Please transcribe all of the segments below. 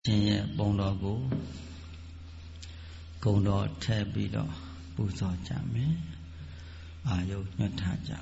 ရှင်ရဲ့ပုံတော်ကိုဂုဏ်တော်ထည့်ပြီးတော့ပူဇော်ကြမယ်အာယုညွတ်ထားကြ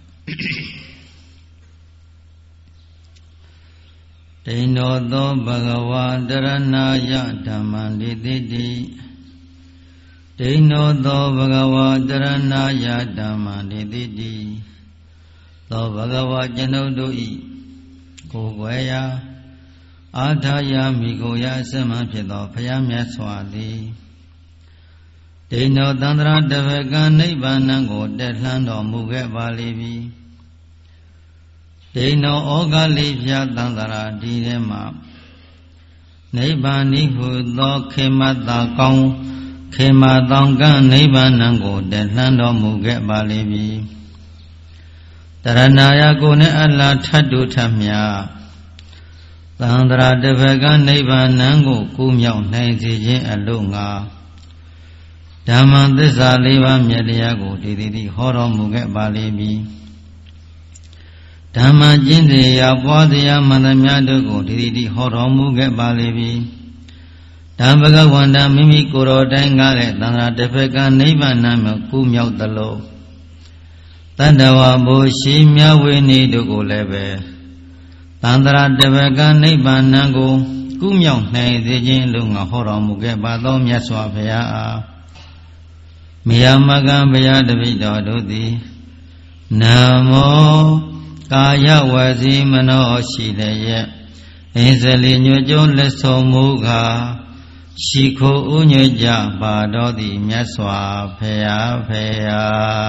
ဒိဏောသောဘဂဝါတရဏာယဓမ္မံတိတိတိဒိဏောသောဘဂဝါတရဏာယဓမ္မံတိတိတိသောဘဂဝါကျွန်ုပ်တို့ဤကိုယ်ွယ်ရာအာထာယမိကိုရာအစမှဖြစ်သောဘုရားမြတ်စွာသည်ဒိဏောသန္တရာတဝကနိဗ္ဗာန်ကိုတက်လှမ်းတော်မူခဲ့ပါလိမည်ဒိဏောဩဃလိဖြာသန္တရာဒီထဲမှာနိဗ္ဗာန်ဤဟုသောခေမတာကောင်းခေမတောင်ကနိဗ္ဗာန်ကိုတက်လှမ်းတော်မူခဲ့ပါလိမည်တရဏာယကိုနှင့်အလ္လာထတ်တုထမြသန္တရာတဝကနိဗ္ဗာန်ကိုကူးမြောက်နိုင်စေခြင်းအလို့ငါဓမ္မသစ္စာ၄ပါးမြတ်တရားကိုတည်တည်ဟောတော်မူခဲ့ပါလိမ့်မည်ဓမ္မကျင့်တရားပွားတရားမှန်သမျှတို့ကိုတည်တည်ဟောတော်မူခဲ့ပါလိမ့်မည်ဓမ္မဘဂဝန္တမိမိကိုယ်တော်တိုင်းကားတဲ့သန္တရာတဝကနိဗ္ဗာန်မှာကူးမြောက်သလိုတတ္တဝါဘုရှိမြဝေနေတို့ကိုလည်းပဲသန္တရာတဝကနိဗ္ဗာန်ကိုကူးမြောက်နိုင်စေခြင်းလို့ငါဟောတော်မူခဲ့ပါသောမြတ်စွာဘုရားအားမယမကံဘုရားတပိတော်တို့သည်နမောကာယဝစီမနောရှိလျက်အင်းစလီညွတ်ကျုံးလက်ဆုံးမူကားရှိခိုးဥညွတ်ကြပါတော်သည်မြတ်စွာဘုရားဖရာ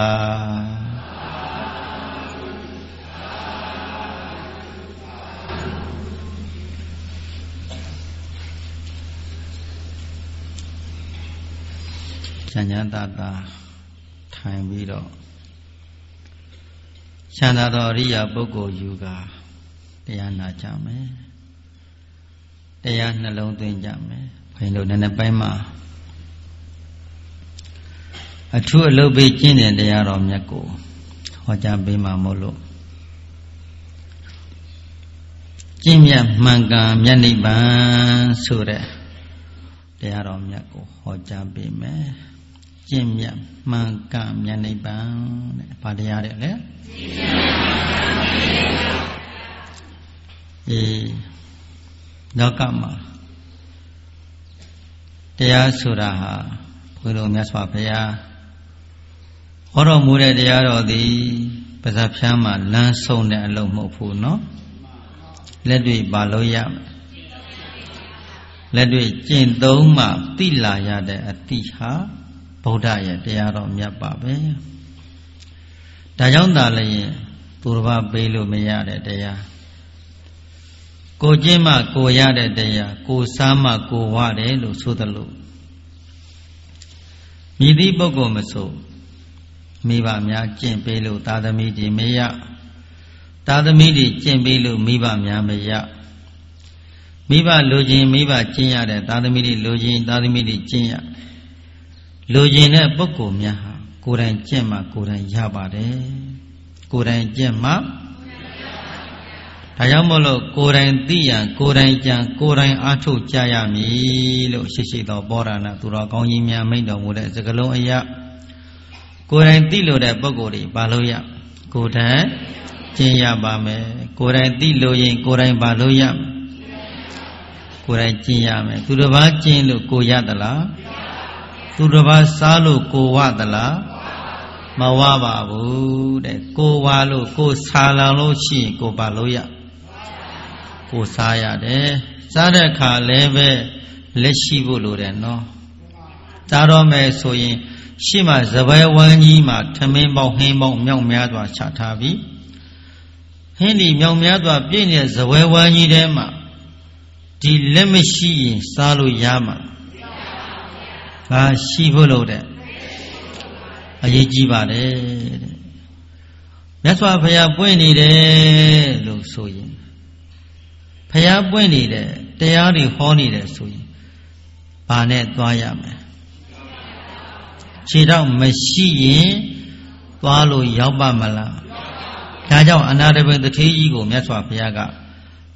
ချမ်းသာတာထိုင်ပြီးတော့ချမ်းသာသောအရိယာပုဂ္ဂိုလ်ယူကာတရားနာကြမယ်တရားနှလုံးသွင်းကြမယ်ဘုန်းတို့နည်းနည်းပိုင်းမှာအထူးအလုပ်ပေးကျင့်တဲ့တရားတော်မြတ်ကိုဟောကြားပေးမှာမို့လို့ကျင့်မြတ်မှန်ကန်မြတ်နိဗ္ဗာန်ဆိုတဲ့တရားတော်မြတ်ကိုဟောကြားပေးမယ်ကျင့်မြတ်မှန်ကန်မြတ်နိဗ္ဗာန်တဲ့ဘာတရားတဲ့လဲလောကမှာတရားဆိုတာဟာဘုရားမြတ်စွာဘုရားဟောတော်မူတဲ့တရားတော်သည်ပါးစပ်ဖြန်းမှာလမ်းဆုံးတဲ့အလုံးမဟုတ်ဘူးနော်လက်တွေ့ပါလို့ရမယ်လက်တွေ့ကျင့်သုံးမှသိလာရတဲ့အတိဟာဗုဒ္ဓရဲ့တရားတော်မြတ်ပါပဲဒါကြောင့်သာလည်းသူတစ်ပါးပေးလို့မရတဲ့တရားကိုကျင့်မှကိုရတဲ့တရားကိုစားမှကိုဝတယ်လို့ဆိုသလိုမြည်သည့်ပုဂ္ဂိုလ်မဆိုမိဘများကျင့်ပေးလို့သာသမီတွေမရသာသမီတွေကျင့်ပေးလို့မိဘများမရမိဘလိုချင်မိဘကျင့်ရတဲ့သာသမီတွေလိုချင်သာသမီတွေကျင့်ရလိုချင်တဲ့ပုဂ္ဂိုလ်များဟာကိုယ်တိုင်ကျင့်မှကိုယ်တိုင်ရပါတယ်ကိုယ်တိုင်ကျင့်မှဒါကြောင့်မို့လို့ကိုယ်တိုင်သိရန်ကိုယ်တိုင်ကြံကိုယ်တိုင်အားထုတ်ကြရမည်လို့ရှိသောဘောဓနာသူတော်ကောင်းကြီးများမိန့်တော်မူတဲ့စကားလုံးအရာကိုယ်တိုင်သိလို့တဲ့ပုဂ္ဂိုလ်တွေဘာလို့ရကိုယ်တိုင်ကျင့်ရပါမယ်ကိုယ်တိုင်သိလို့ရင်ကိုယ်တိုင်ဘာလို့ရကိုယ်တိုင်ကျင့်ရမယ်သူတစ်ပါးကျင့်လို့ကိုရသလားသူတစ်ပါးစားလို့ကိုဝသလားမဝပါဘူးတဲ့ကိုဝလို့ကိုစားလောင်လို့ရှိရင်ကိုဘာလို့ရကိုစားရတယ်စားတဲ့အခါလည်းပဲလက်ရှိဖို့လိုတယ်နော်စားတော့မယ်ဆိုရင်ရှေ့မှာစပယ်ဝမ်းကြီးမှာထမင်းပေါက်ဟင်းပေါက်မြောက်များစွာချထားပြီးဟင်းဒီမြောက်များစွာပြည့်နေတဲ့စပယ်ဝမ်းကြီးထဲမှာဒီလက်မရှိရင်စားလို့ရမှာဘာရှိဖို့လို့တဲ့အရေးကြီးပါတယ်တဲ့မြတ်စွာဘုရားပွင့်နေတယ်လို့ဆိုရင်ဘုရားပွင့်နေတယ်တရားတွေဟောနေတယ်ဆိုရင်ဘာနဲ့သွားရမလဲခြေတော့မရှိရင်သွားလို့ရောက်ပါမလားဒါကြောင့်အနာတပိတ္ထေကြီးကိုမြတ်စွာဘုရားက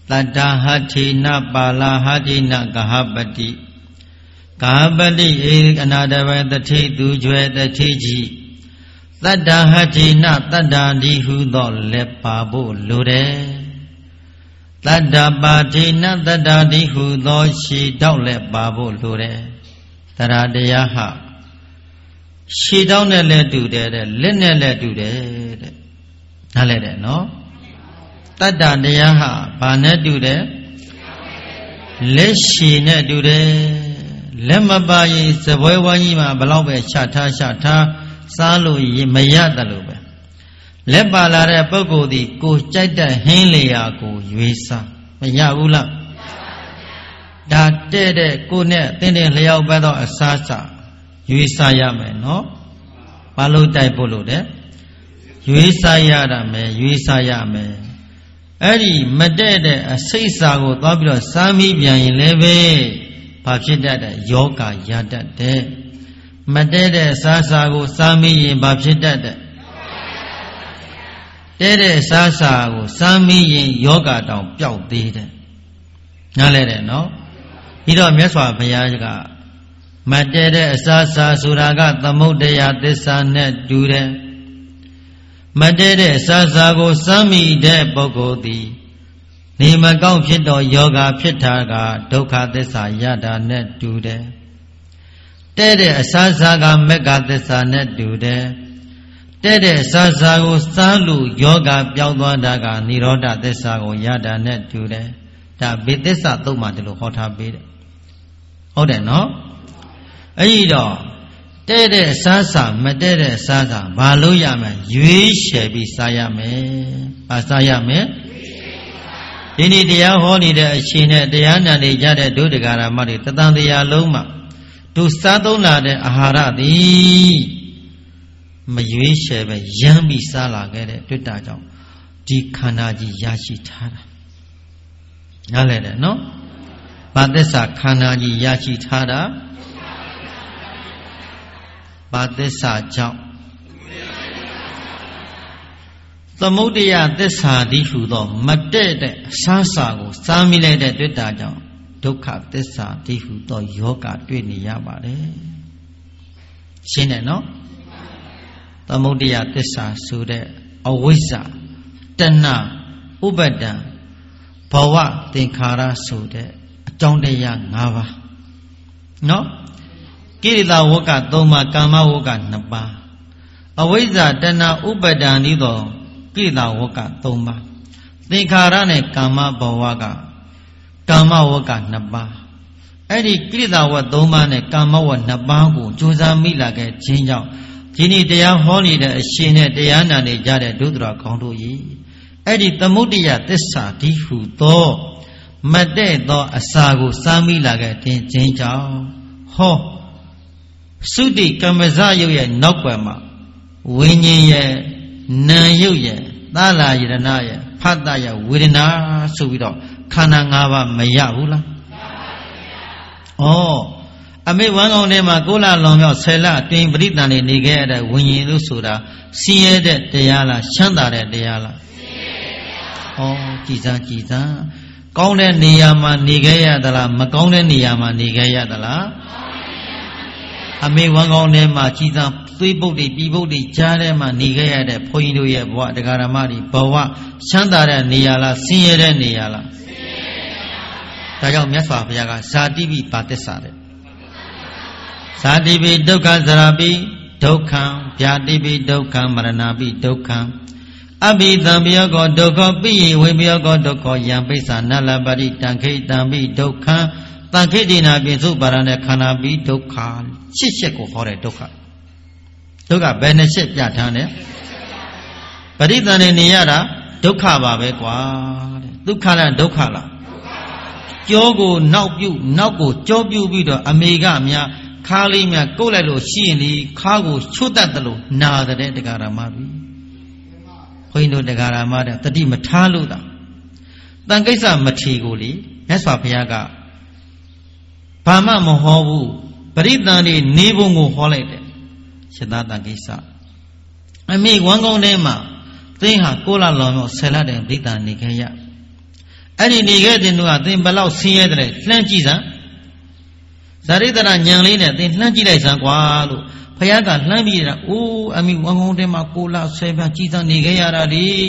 Tadda hatina pala hatina gahabati Gahabati anadava tati tujwe tati ji Tadda hatina tadda dihudo lepabo lure Tadda patina tadda dihudo shi dao lepabo lure Taradeyaha Shi dao ne le du de lenne le du de Nale de no Tadda deyaha bane du de Leshi ne du de Lemma bayi sabwe wanyi ma balau be shata Salu yi maya dalu be Leppa la re poko di ko chaita hin le ya ko yuisa Maya ula Da te de ko ne tene liyao bedo asasa Yuisa ya me no Palu tai polo de Yuisa ya da me Yuisa ya me Eri mate de asisa ko tabilo sami biyan lebe Bapshita de yoga yada de Mate de sasa ko sami yin bapshita de Tere sasa ko sami yin yoga taung piao de de Nale de no Hiro myaswa bhayaga Mate de sasa suraga tamudaya tissa ne du de Mate de sasa ko sami de pogodi Ni makao phit do yoga phit tha ka dukha thissa yada ne du de Tere sasa ka mekka thissa ne du de Tere sasa ko salu yoga pyao twa ta ka nirodha thissa ko yada ne du de Da be thissa thuk ma de lo ho tha pe deဟုတ်တယ်နော်အဲ့ဒီတော့တဲ့တဲ့စားစာမတဲ့တဲ့စားစာဘာလို့ရမလဲရွေးချယ်ပြီးစားရမယ်။ဘာစားရမလဲ။ဒီနေ့တရားဟောနေတဲ့အချိန်နဲ့တရားနာနေကြတဲ့ဒုဒကာရမတွေတသံတရားလုံးမှာသူစားသုံးလာတဲ့အာဟာရသည်မရွေးချယ်ပဲရမ်းပြီးစားလာခဲ့တဲ့တွေ့တာကြောင့်ဒီခန္ဓာကြီးရရှိထားတာ။နားလည်တယ်နော်။ဘာသစ္စာခန္ဓာကြီးရရှိထားတာဘာသစ္စာကြောင့်သမုဒယသစ္စာတိဟုသောမတည့်တဲ့အစားစာကိုစားမိလိုက်တဲ့တွေ့တာကြောင့်ဒုက္ခသစ္စာတိဟုသောယောဂတွေ့နေရပါတယ်ရှင်းတယ်နော်သမုဒယသစ္စာဆိုတဲ့အဝိဇ္ဇာတဏှာဥပါဒံဘဝသင်္ခါရဆိုတဲ့အကြောင်းတရား၅ပါးနော်ကိရိတာဝက3ပါးကာမဝက2ပါးအဝိဇ္ဇာတဏှာဥပါဒံဤသောကိရိတာဝက3ပါးသင်္ခါရနဲ့ကာမဘဝကကာမဝက2ပါးအဲ့ဒီကိရိတာဝ3ပါးနဲ့ကာမဝ2ပါးကိုကြိုးစားမိလာခဲ့ခြင်းကြောင့်ဒီနေ့တရားဟောနေတဲ့အရှင်နဲ့တရားနာနေကြတဲ့ဒုဒ္ဒရာခေါင်းတို့ဤအဲ့ဒီသမုဒယသစ္စာဒီဟုသောမတည့်သောအစာကိုစားမိလာခဲ့ခြင်းကြောင့်ဟောသုတိကမ္မဇယုတ်ရဲ့နောက်ွယ်မှာဝိညာဉ်ရဲ့နာယုတ်ရဲ့သာလာယရဏရဲ့ဖတ်တရဲ့ဝေဒနာဆိုပြီးတော့ခန္ဓာ၅ပါးမရဘူးလားမရပါဘူး။အမေဝမ်းကောင်းထဲမှာ9လလွန်မြောက်10လအတွင်းပရိသန်နေခဲ့ရတဲ့ဝိညာဉ်လို့ဆိုတာဆင်းရဲတဲ့တရားလားချမ်းသာတဲ့တရားလားဆင်းရဲတဲ့တရား။ကြည်စားကောင်းတဲ့နေရာမှာနေခဲ့ရသလားမကောင်းတဲ့နေရာမှာနေခဲ့ရသလားအမေဝမ်းကောင်းထဲမှာကြည်စားသွေးပုတ်တွေပြည်ပုတ်တွေကြားထဲမှာနေခဲ့ရတဲ့ဘုန်းကြီးတို့ရဲ့ဘဝတရားဓမ္မတွေဘဝချမ်းသာတဲ့နေရာလားဆင်းရဲတဲ့နေရာလားဆင်းရဲတဲ့နေရာ။ဒါကြောင့်မြတ်စွာဘုရားကဇာတိပိပါသစ္စာတဲ့ဇာတိပိဒုက္ခဇရာပိဒုက္ခံဗျာတိပိဒုက္ခံမရဏပိဒုက္ခံအဘိသံပယောကောဒုက္ခပိယဝေပယောကောဒုက္ခယံပိစ္ဆာနလပတိတံခိတံပိဒုက္ခံတံခိတိနာပိစုပါရณะခန္ဓာပိဒုက္ခရှစ်ကိုဟောတဲ့ဒုက္ခဘယ်နှရှစ်ပြဋ္ဌာန်းတယ်ပရိသန်နေရတာဒုက္ခပါပဲကွာတဲ့ဒုက္ခလားဒုက္ခလားကြောကိုနောက်ကိုကြောပြုပြီးတော့အမေကများခါလေးများကုတ်လိုက်လို့ရှိရင်ဒီခါကိုချွတ်တတ်တယ်လို့နာတဲ့တရားဓမ္မပြီဘုန်းကြီးတို့တရားဓမ္မတဲ့တတိမထားလို့တာတန်ကိစ္စမထီကိုလေမြတ်စွာဘုရားကဘာမှမဟောဘူးပရိသန်နေပုံကိုဟောလိုက်တယ်ရှင်းသားတန်ကိစ္စအမေဝမ်းကောင်းထဲမှာသင်ဟာ9လလောင်တော့10လတည်းပရိသန်နေခဲ့ရ Any negative thing below see it, Lanchisa Saritana Yanlina, then Lanchila Sanqualo, Payaga, Lamira, oh, I mean, one of them are Cola, Seva, Chita, Nigayara,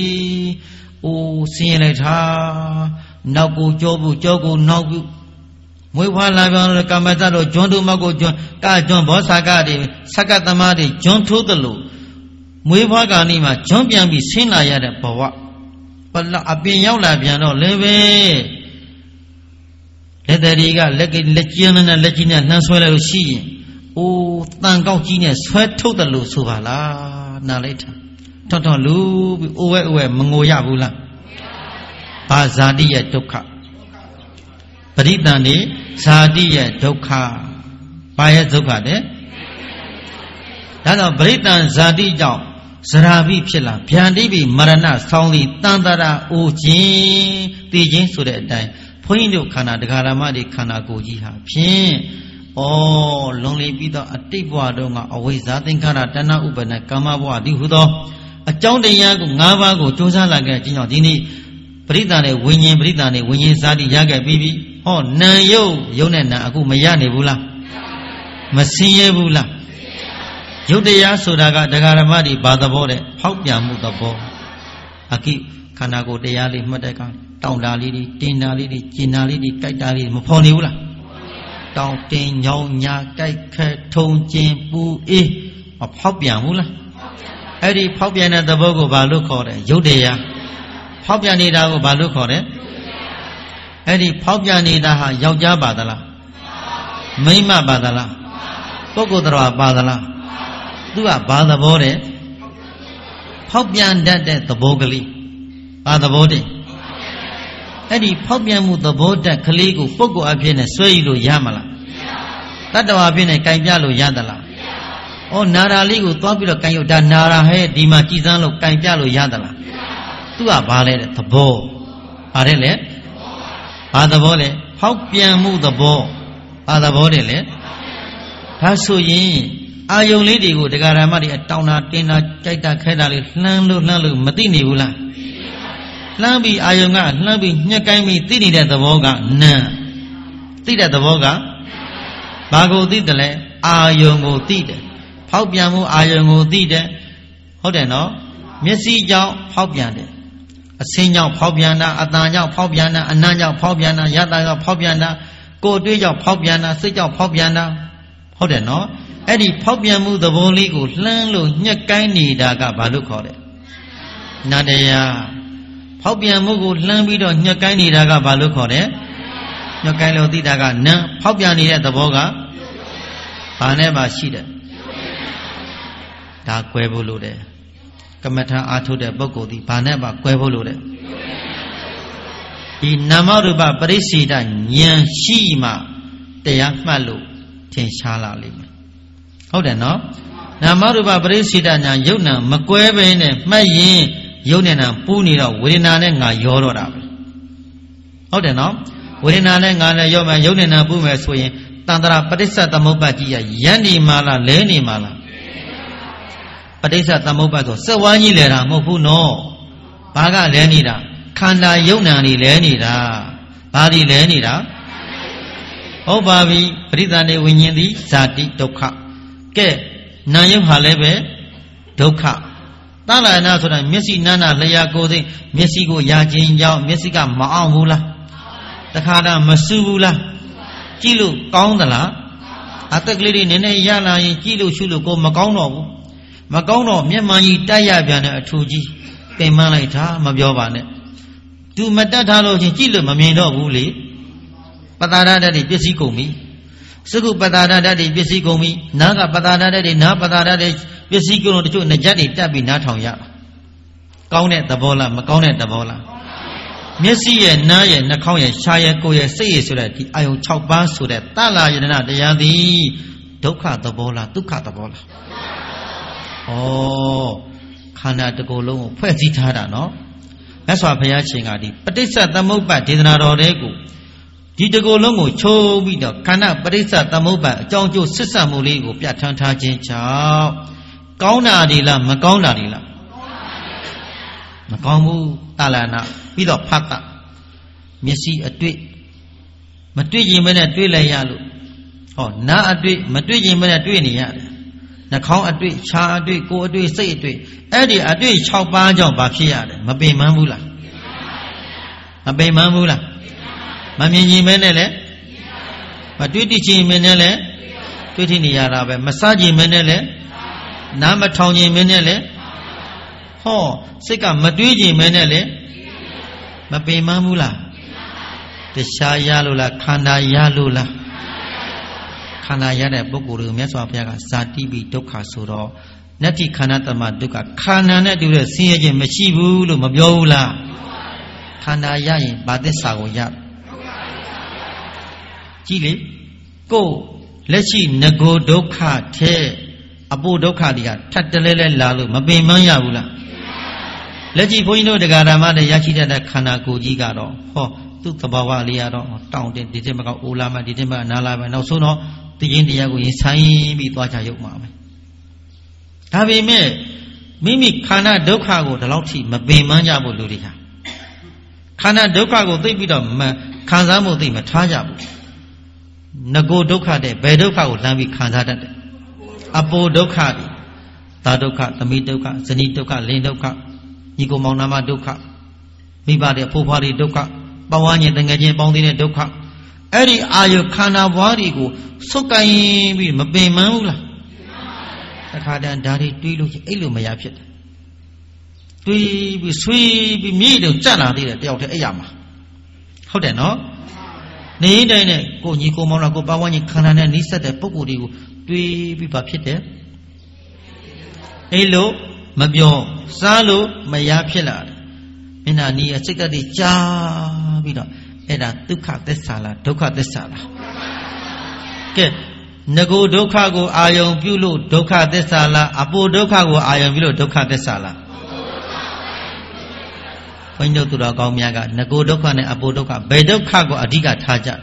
oh, see it, ha, Nago, Jogo, Nagu. We want the Kamataro, John Dumago, John Bosagadi, Sakatamadi, John Tudalo. We want Anima, John Biambi, Sina Yada Pawa. But a piano labiano, leve. Let the Riga, Legion and Legina, Nanswell, see. Oh, thank God, genius, sweat Tudalo, Suvala, Naleta. Toton Lu, Uwe, Mangoyabula. Bazadia Doka. Paritani, Sadiya Doka. Paya Doka, That's a Britan Zadi Jow, Sarabi Pilla, Piandibi, Marana, Soundly, Tandara, Uji, Tijin, so that time. Point to Kana, the Garamadi Kana Gojiha, Pin. Oh, lonely Peter, a deep water, always that in Kana, Tana Ubana, Kamawa, Dihudo. A John de Yago, Navago, Josa like Dini, Britane, winning Zadi Yaga, baby. Oh, na yo, Yonena, Agu Mayani Bula. Masiye Bula. Yodeya Sudaga, Dagaramadi, Badabore, Hopia Mutabo. Aki, Kanago Deali, Madaka, Taundali, Tinali, Jinali, Kaitali, Moponiula. Tao Tin Yonya, Kai, Tong Jin, Bu E, of Hopia Mula. Eddie Popiana the Bogo Balu called Yodeya. Popianida Balu called it. Eddie Popianida, Yoja Badala. Maima Badala. Bogodra Badala. Do a Bada Bode. Popian dead the Bogali. Bada Bode. Eddie Popiamu the Boda Kaligo, Pogo Abine, Suelu Yamala. That do Abine Kaijalo Yadala. Oh, Nara Ligo, Topilo Kayuda Nara He, Dima Chizano, Kaijalo Yadala. Do a ballet the bow. Arele? Bada Bode. Popiamu the bow. Bada Bodele. Paso yin. Ayo lady go the Garamadi at Tauna, Tina, Kaita Kedali, Landu, Matini Ula. Lambi Ayonga, Lambi, Nyakami, Tini at the Voga, na. Tida the Voga. Bago Didale, Ayongo Tide. Paupiamu, Ayongo Tide. Hodeno, Messi Jow, Paupiande. A senior Paupiana, Adanya Paupiana, Ananya Paupiana, Yada Paupiana, Go do your Paupiana, sit your Paupiana. Hodeno. Eddie Popiamu the Boligo, Lanlo, Nyakaini Daga Balu called it. Nadea Popiamugo, Lambido, Nyakaini Daga Balu called it. Nyakailo di Daga, Na, Popiani at the Boga. Paneba Shida. Da Quebolude. Kamata Atu de Bogo di Paneba Quebolude. The Namaruba Parisida, Nyan Shima, the Yakmalu, Tinshala Lima. Hold on, no? Namaruba Brisida, Yuna, Maqueve, Mayin, Yunina, Punira, Winana, Yorora. Hold on, no? Winana, Yoma, Yunina, Boomer, Swing, Tandra, Padisa, Tamobagia, Yani Mala, Leni Mala. Padisa, Tamobago, so one year, Mopu no. Baga Lenida, Kanda Yunani Lenida, Badi Lenida. Oh, Babi, Pridane Winindi, Sati, Doka. Nayam Halebe, Doka. Tala Nasura, Messi Nana, Lea Godi, Messigo Yajin Yao, Messica Maamula, Takada Masubula, Chilu, Gondala, Ataglidi Nene Yana, Chilu Chulu go Magono, Magono, Miamai, Dayabiana, Tuji, Pemalaita, Mabiovane. Do Matatalo, Chilu, Mamino Buli, Patara, that is Pessicomi. Sugu Patara that is Pessicomi, Naga Patara that is Na Patara that is Pessico to Najati Tabi Natoya. Count the bola, Macone the bola. Messi and Naya, Nakoya, Shaya, Koya, say so that I will chop bass so that Tala Yana, the Yadi, Doka the bola, Duka the bola. Oh, Kana the Golo, Pesitara, no? That's why Payaching Adi. But this at the Moba did not orego. Did the Golongo cho me the Kana Parisa Tamoba, John Joe Sissa Moligo, Piatanta Jincha, Gauna Dila, Magona Dila. Magongu Talana, with a pata. မျက်စိအတွေ့မတွေ့ခြင်းမနဲ့တွေ့လိုက်ရလို့ဟောနားအတွေ့မတွေ့ခြင်းမနဲ့တွေ့နေရတယ်နှာခေါင်းအတွေ့ခြားအတွေ့ကိုယ်အတွေ့စိတ်အတွေ့အဲ့ဒီအတွေ့6ပါးကြောင့်ဘာဖြစ်ရတယ်မပင်ပန်းဘူးလားမပင်ပန်းဘူးလားမမြင်ခြင်းမနဲ့လည်းမတွေ့တိခြင်းမနဲ့လည်းတွေ့ထိနေရတာပဲမစားခြင်းမနဲ့လည်းနားမထောင်ခြင်းမနဲ့လည်းဟောစိတ်ကမတွေးခြင်းမနဲ့လည်းမပင်ပန်းဘူးလားတရားရလို့လားခန္ဓာရလို့လားခန္ဓာရတဲ့ပုဂ္ဂိုလ်ကိုမြတ်စွာဘုရားကဇာတိပိဒုက္ခဆိုတော့နတ္တိခန္ဓာတမဒုက္ခခန္ဓာနဲ့တူတဲ့ဆင်းရဲခြင်းမရှိဘူးလို့မပြောဘူးလားခန္ဓာရရင်ဘာသစ္စာကိုရကြည့်လေကိုလက်ရှိငကိုဒုက္ခထဲအပိုဒုက္ခတွေကထပ်တလဲလဲလာလို့မပင်ပန်းရဘူးလားလက်ရှိဘုန်းကြီးတို့တရားဓမ္မတွေရရှိတတ်တဲ့ခန္ဓာကိုယ်ကြီးကတော့ဟောသူ့သဘာဝလေးရတော့တောင်းတင်ဒီတစ်မကအိုလာမဒီတစ်မနာလာပဲနောက်ဆုံးတော့တည်ခြင်းတရားကိုရင်ဆိုင်ပြီးသွားချရုပ်မှာပဲဒါပေမဲ့မိမိခန္ဓာဒုက္ခကိုဒီလောက်ထိမပင်ပန်းကြဘူးလူတွေကခန္ဓာဒုက္ခကိုသိပြီးတော့ခံစားမှုသိမထားကြဘူးငကိုဒုက္ခတဲ့ဘယ်ဒုက္ခကိုလှမ်းပြီးခံစားတတ်တယ်အပိုဒုက္ခတွေသာဒုက္ခသမိဒုက္ခဇနိဒုက္ခလင်ဒုက္ခညီကိုမောင်နှမဒုက္ခမိဘတဲ့ဖိုးဖွားတွေဒုက္ခပဝန်းကျင်တငယ်ချင်းပေါင်းသေးတဲ့ဒုက္ခအဲ့ဒီအာယုခန္ဓာဘွားတွေကိုစုပ်ကိုင်းပြီးမပင်ပန်းဘူးလားတခါတည်းဓာတ်တွေတွေးလို့အဲ့လိုမရဖြစ်တယ်တွေးပြီးဆွေးပြီးမြေတုံကြက်လာသေးတယ်တယောက်တည်းအဲ့ရမှာဟုတ်တယ်နော်နေတိုင်းနဲ့ကိုညီကိုမောင်နှမကိုပဝန်းကျင်ခန္ဓာနဲ့နှိစက်တဲ့ပုဂ္ဂိုလ်တွေကိုတွေးပြီးပါဖြစ်တယ်အဲ့လိုမပြောစားလို့မရဖြစ်လာတယ်မျက်နှာနီးစိတ်ဓာတ်တွေကြားပြီးတော့အဲ့ဒါဒုက္ခသစ္စာလားဒုက္ခသစ္စာလားကဲငကိုဒုက္ခကိုအာယုံပြုလို့ဒုက္ခသစ္စာလားအပိုဒုက္ခကိုအာယုံပြုလို့ဒုက္ခသစ္စာလားဘုန်းကြီးတို့သူတော်ကောင်းများကငကိုဒုက္ခနဲ့အပိုဒုက္ခဘယ်ဒုက္ခကိုအဓိကထားကြ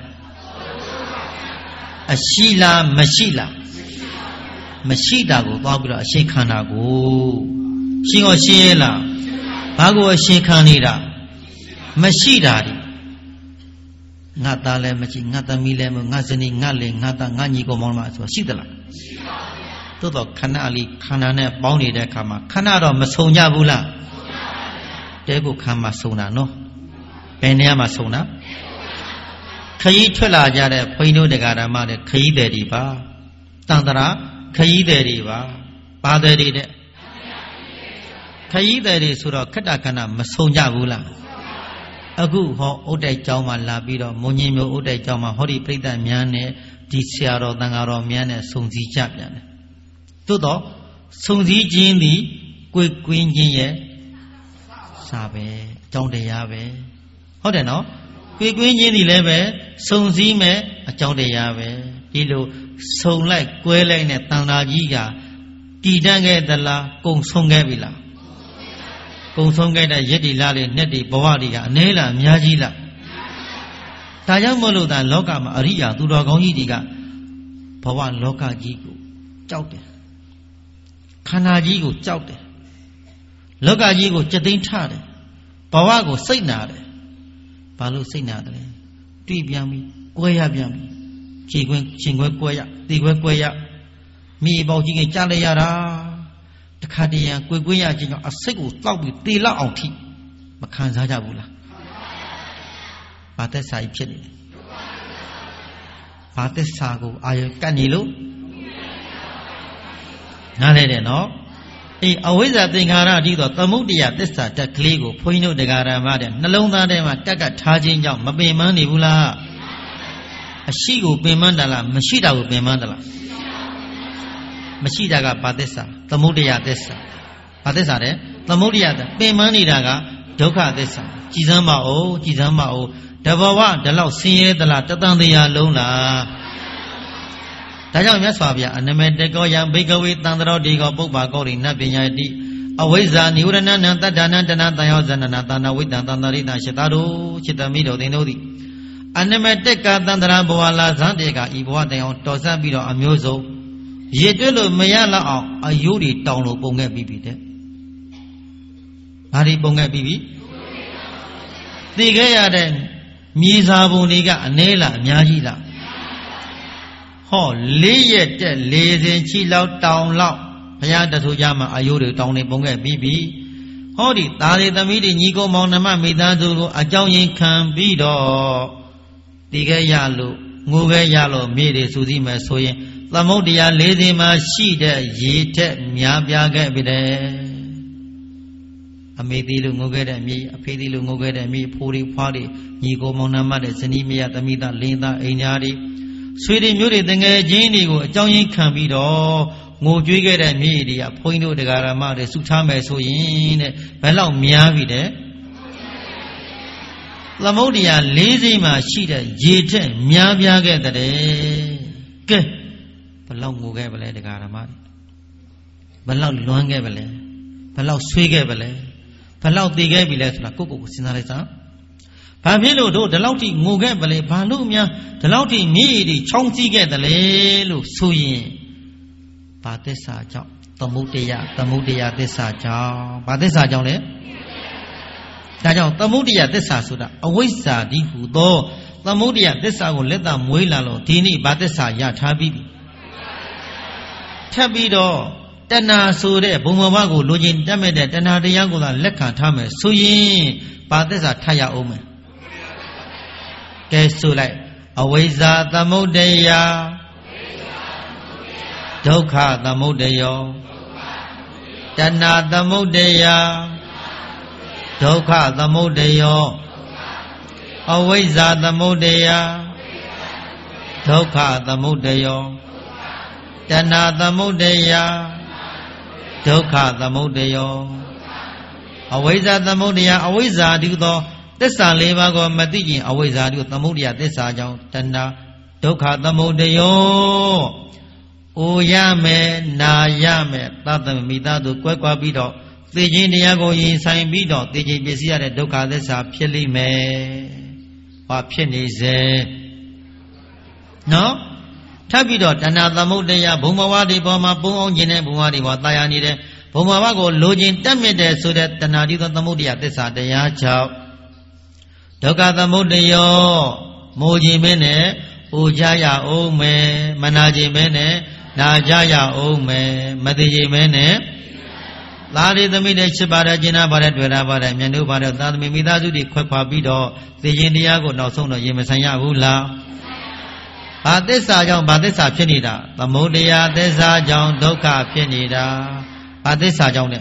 အရှိလားမရှိလားမရှိတာကိုသွားပြီးတော့အရှင်းခန္ဓာကိုရှင်းရောရှင်းရဲ့လားဘာကိုအရှင်းခံနေတာမရှိတာဒီငါသားလည်းမရှိငါသမီးလည်းမငါဇနီးငါလေငါသားငါညီကောင်မောင်မဆိုရှိသလားရှိပါဘူးသို့တော့ခဏလေးခန္ဓာနဲ့ပေါင်းနေတဲ့အခါမှာခဏတော့မဆုံကြဘူးလားတဲကိုခန္ဓာဆုံတာနော်ဘယ်နေရာမှာဆုံတာခရီးထွက်လာကြတဲ့ဘုန်းကြီးတို့တရားဓမ္မတွေခရီးသည်တွေပါတန်တရာခရီးသည်တွေပါဘာသည်တွေတဲ့ခရီးသည်တွေဆိုတော့ခတ္တခန္ဓာမဆုံကြဘူးလားအခုဟောဥဒ္ဒိုက်ကျောင်းမှာလာပြီးတော့မုံကြီးမျိုးဥဒ္ဒိုက်ကျောင်းမှာဟောဒီပြိဿများနဲ့ဒီဆရာတော်တန်ဃာတော်များနဲ့စုံစည်းကြပြန်တယ်သို့တော့စုံစည်းခြင်းသည်ကိုယ်ကွင်းခြင်းရဲ့စာပဲအကြောင်းတရားပဲဟုတ်တယ်နော်ကိုယ်ကွင်းခြင်းသည်လည်းပဲစုံစည်းမဲ့အကြောင်းတရားပဲဒီလိုစုံလိုက်ကွဲလိုက်နဲ့တန်ဃာကြီးကတည်တတ်ခဲ့သလားကုံဆုံးခဲ့ပြီလားကုံဆုံးခဲ့တဲ့ရစ်တီလားတွေနဲ့တီဘဝတွေကအနည်းလားအများကြီးလားဒါကြောင့်မို့လို့သာလောကမှာအရိယာသူတော်ကောင်းကြီးတွေကဘဝလောကကြီးကိုကြောက်တယ်ခန္ဓာကြီးကိုကြောက်တယ်လောကကြီးကိုကြက်သိမ်းထားတယ်ဘဝကိုစိတ်နာတယ်ဘာလို့စိတ်နာတယ်လဲတွေ့ပြန်ပြီကွဲရပြန်ပြီခြေခွင်းရှင်ခွဲကွဲရတီခွဲကွဲရမိပေါကြီးကကြားလိုက်ရတာတခါတည်းရန်ကွယ်ကွင်းရခြင်းကြောင့်အစိတ်ကိုတောက်ပြီးတေလောက်အောင်ထိမခံစားကြဘူးလားဘာသက်စာကြီးဖြစ်နေလဲဘာသက်စာကိုအာရုံကတ်နေလို့နားလဲတယ်နော်အေးအဝိဇ္ဇာသင်္ခါရအထိတော့သမုဒ္ဒယသစ္စာတက်ကလေးကိုဘုန်းကြီးတို့တရားဓမ္မတဲ့နှလုံးသားထဲမှာတက်ကထားခြင်းကြောင့်မပင်ပန်းနေဘူးလားအရှိကိုပင်ပန်းတယ်လားမရှိတာကိုပင်ပန်းတယ်လားမရှိတာကဘာသစ္စာသမုဒ္ဒယသစ္စာဘာသစ္စာလဲသမုဒ္ဒယပင်ပန်းနေတာကဒုက္ခသစ္စာကြည်စမ်းပါဦးကြည်စမ်းပါဦးတဘဝဒီလောက်ဆင်းရဲသလားတသံတရားလုံးလားဒါကြောင့်မြတ်စွာဘုရားအနမေတကောယံဘိကဝေတံတရောဒီကောပုပ္ပါကောရိနပညာတိအဝိဇ္ဇာနိဝရဏနံတတ္တနာတနာတံယောဇနနာတဏဝိတံတန္တရိတံရှတတို့จิตမိတော်သင်တို့သည်အနမေတကတန္တရာဘဝလာဇန်တေကဤဘဝတန်အောင်တော်ဆက်ပြီးတော့အမျိုးစုံရည်တွဲလို့မရလောက်အောင်အယိုးတွေတောင်လို့ပုံခဲ့ပြီးပြီတဲ့။ဘာတွေပုံခဲ့ပြီးပြီ။သိခဲ့ရတဲ့မြေစာပုံတွေကအနေလားအများကြီးလားဟော4ရက်တက်40ချီလောက်တောင်လောက်ဘုရားတဆူကြမှာအယိုးတွေတောင်နေပုံခဲ့ပြီးပြီဟောဒီသားလေးသမီးတွေညီကိုမောင်နှမမိသားစုကိုအကြောင်းရင်းခံပြီးတော့တည်ခဲ့ရလို့ငိုခဲ့ရလို့မြေတွေစူးစီးမယ်ဆိုရင်သမုဒ္ဒရာ40မှာရှိတဲ့ရေထက်များပြားခဲ့ပြီတဲ့အမေသေးလို့ငိုခဲ့တဲ့မြေအဖေသေးလို့ငိုခဲ့တဲ့မြေဖိုးတွေဖွားတွေညီကိုမောင်နှမတဲ့ဇနီးမယားသမီးသားလင်းသားအိမ်ညာတွေဆွေတွေမျိုးတွေတငယ်ချင်းတွေကိုအကြောင်းရင်းခံပြီးတော့ငိုကြွေးခဲ့တဲ့မြေတွေကဘုန်းကြီးတို့တရားဓမ္မတွေစုထားမယ်ဆိုရင်တဲ့ဘယ်လောက်များပြီတဲ့သမုဒ္ဒရာ40မှာရှိတဲ့ရေထက်များပြားခဲ့တဲ့ကဲဘယ်လောက်ငိုခဲ့ပါလဲတရားဓမ္မတွေဘယ်လောက်လွမ်းခဲ့ပါလဲဘယ်လောက်ဆွေးခဲ့ပါလဲဘယ်လောက်တည်ခဲ့ပြီလဲဆိုတာကိုယ့်ကိုယ်စဉ်းစားလိုက်စမ်းဘာဖြစ်လို့တို့ဒီလောက်ထိငိုခဲ့ပါလဲဘာလို့များဒီလောက်ထိမြေတွေချောင်းစည်းခဲ့တယ်လေလို့ဆိုရင်ဘာသစ္စာကြောင့်သမုဒ္ဒရာသစ္စာကြောင့်ဘာသစ္စာကြောင့်လဲဒါကြောင့်သမုဒ္ဒရာသစ္စာဆိုတာအဝိဇ္ဇာဒီဟုသောသမုဒ္ဒရာသစ္စာကိုလက်သာမွေးလာလို့ဒီနေ့ဘာသစ္စာရထားပြီးထပ်ပြီးတော့တဏှာဆိုတဲ့ဘုံဘဝကိုလိုချင်တတ်မဲ့တဲ့တဏှာတရားကိုသာလက်ခံထားမယ်ဆိုရင်ဘာသစ္စာထပ်ရအောင်မယ်ကဲဆိုလိုက်အဝိဇ္ဇာသမုဒ္ဒရာဒုက္ခသမုဒ္ဒယောတဏှာသမုဒ္ဒရာဒုက္ခသမုဒ္ဒယောအဝိဇ္ဇာသမုဒ္ဒရာဒုက္ခသမုဒ္ဒယောတဏှာသမုဒ္ဒရာဒုက္ခသမုဒ္ဒယောအဝိဇ္ဇာသမုဒ္ဒရာအဝိဇ္ဇာဒီသောသစ္စာ၄ပါးကိုမသိရင်အဝိဇ္ဇာဒီသမုဒ္ဒရာသစ္စာကြောင့်တဏှာဒုက္ခသမုဒ္ဒယောအိုရမယ်နာရမယ်သတ္တမိသားတို့ကွဲကွာပြီးတော့သိခြင်းတရားကိုရင်ဆိုင်ပြီးတော့သိခြင်းပစ္စည်းရတဲ့ဒုက္ခသစ္စာဖြစ်လိမ့်မယ်။ဘာဖြစ်နေစေနော်ထပ်ပြီးတော့တဏှာသမုဒ္ဒရာဘုံဘဝတွေပေါ်မှာပုံအောင်ခြင်းနဲ့ဘုံဘဝတွေပေါ်တာယာနေတဲ့ဘုံဘဝကိုလိုချင်တတ်မြင့်တဲ့ဆိုတဲ့တဏှာဒီသောသမုဒ္ဒရာသစ္စာတရားကြောင့်ဒုက္ခသမုဒ္ဒယောမိုးခြင်းမင်းနဲ့အိုကြရအောင်မယ်မနာခြင်းမင်းနဲ့နာကြရအောင်မယ်မသိခြင်းမင်းနဲ့သာရိသမီးတွေချစ်ပါတယ်ကျင်နာပါတယ်တွေ့တာပါတယ်မြတ်တို့ပါတယ်သာသမီမိသားစုတွေခွဲခွာပြီးတော့သိခြင်းတရားကိုနောက်ဆုံးတော့ရင်မဆိုင်ရဘူးလားဘာသစ္စာကြောင့်ဘာသစ္စာဖြစ်နေတာသမုဒ္ဒရာသစ္စာကြောင့်ဒုက္ခဖြစ်နေတာဘာသစ္စာကြောင့်လဲ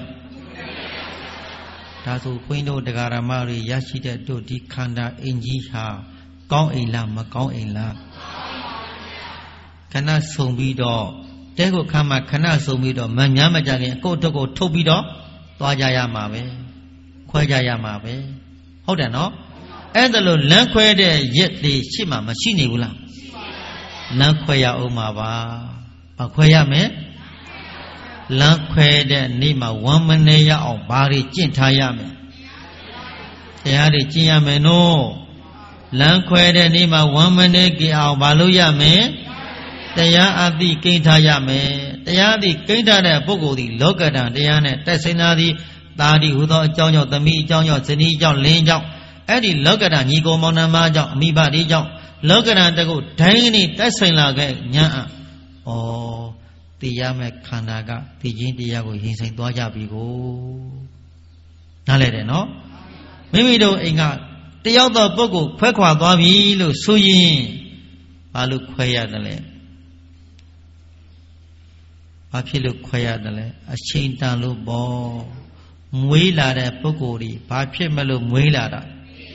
ဒါဆိုခွင်းတို့တရားဓမ္မတွေရရှိတဲ့တို့ဒီခန္ဓာအင်ကြီးဟာကောင်းအိမ်လားမကောင်းအိမ်လားခဏဆုံပြီးတော့တဲကိုခမ်းမှာခဏဆုံပြီးတော့မများမကြခင်ကိုယ့်တို့ကိုထုတ်ပြီးတော့သွားကြရမှာပဲခွဲကြရမှာပဲဟုတ်တယ်နော်အဲ့ဒါလို့လမ်းခွဲတဲ့ရက်တွေရှိမှမရှိနေဘူးလားလမ်းခွဲရအောင်မှာပါဘာခွဲရမယ်လမ်းခွဲတဲ့နေ့မှာ1မိနစ်ရအောင်ဘာတွေကျင့်ထားရမယ်တရားတွေကျင့်ရမယ်နော်လမ်းခွဲတဲ့နေ့မှာ1မိနစ်ကြည့်အောင်ဘာလို့ရမယ်တရားအသိကိဋ္ဌရမယ်တရားအသိကိဋ္ဌတဲ့ပုဂ္ဂိုလ်ဒီလောကဓာတ်တရားနဲ့တိုက်ဆိုင်တာဒီသာဒီဟူသောအကြောင်းကြောင့်သမီးအကြောင်းကြောင့်ဇနီးကြောင့်လင်းကြောင့်အဲ့ဒီလောကဓာတ်ညီကိုမောင်နှမကြောင့်အမိဘဒီကြောင့်လောကဓာတ်တကုဒိုင်းကနေတိုက်ဆိုင်လာခဲ့ညာဩသိရမယ်ခန္ဓာကသိခြင်းတရားကိုရင်ဆိုင်သွားကြပြီကိုနားလဲတယ်နော်မိမိတို့အိမ်ကတယောက်သောပုဂ္ဂိုလ်ခွဲခွာသွားပြီလို့ဆိုရင်ဘာလို့ခွဲရတယ်လဲဘာဖြစ်လို့ခွဲရတယ်လဲအချိန်တန်လို့ပေါ့မွေးလာတဲ့ပုဂ္ဂိုလ်ဒီဘာဖြစ်မလို့မွေးလာတာ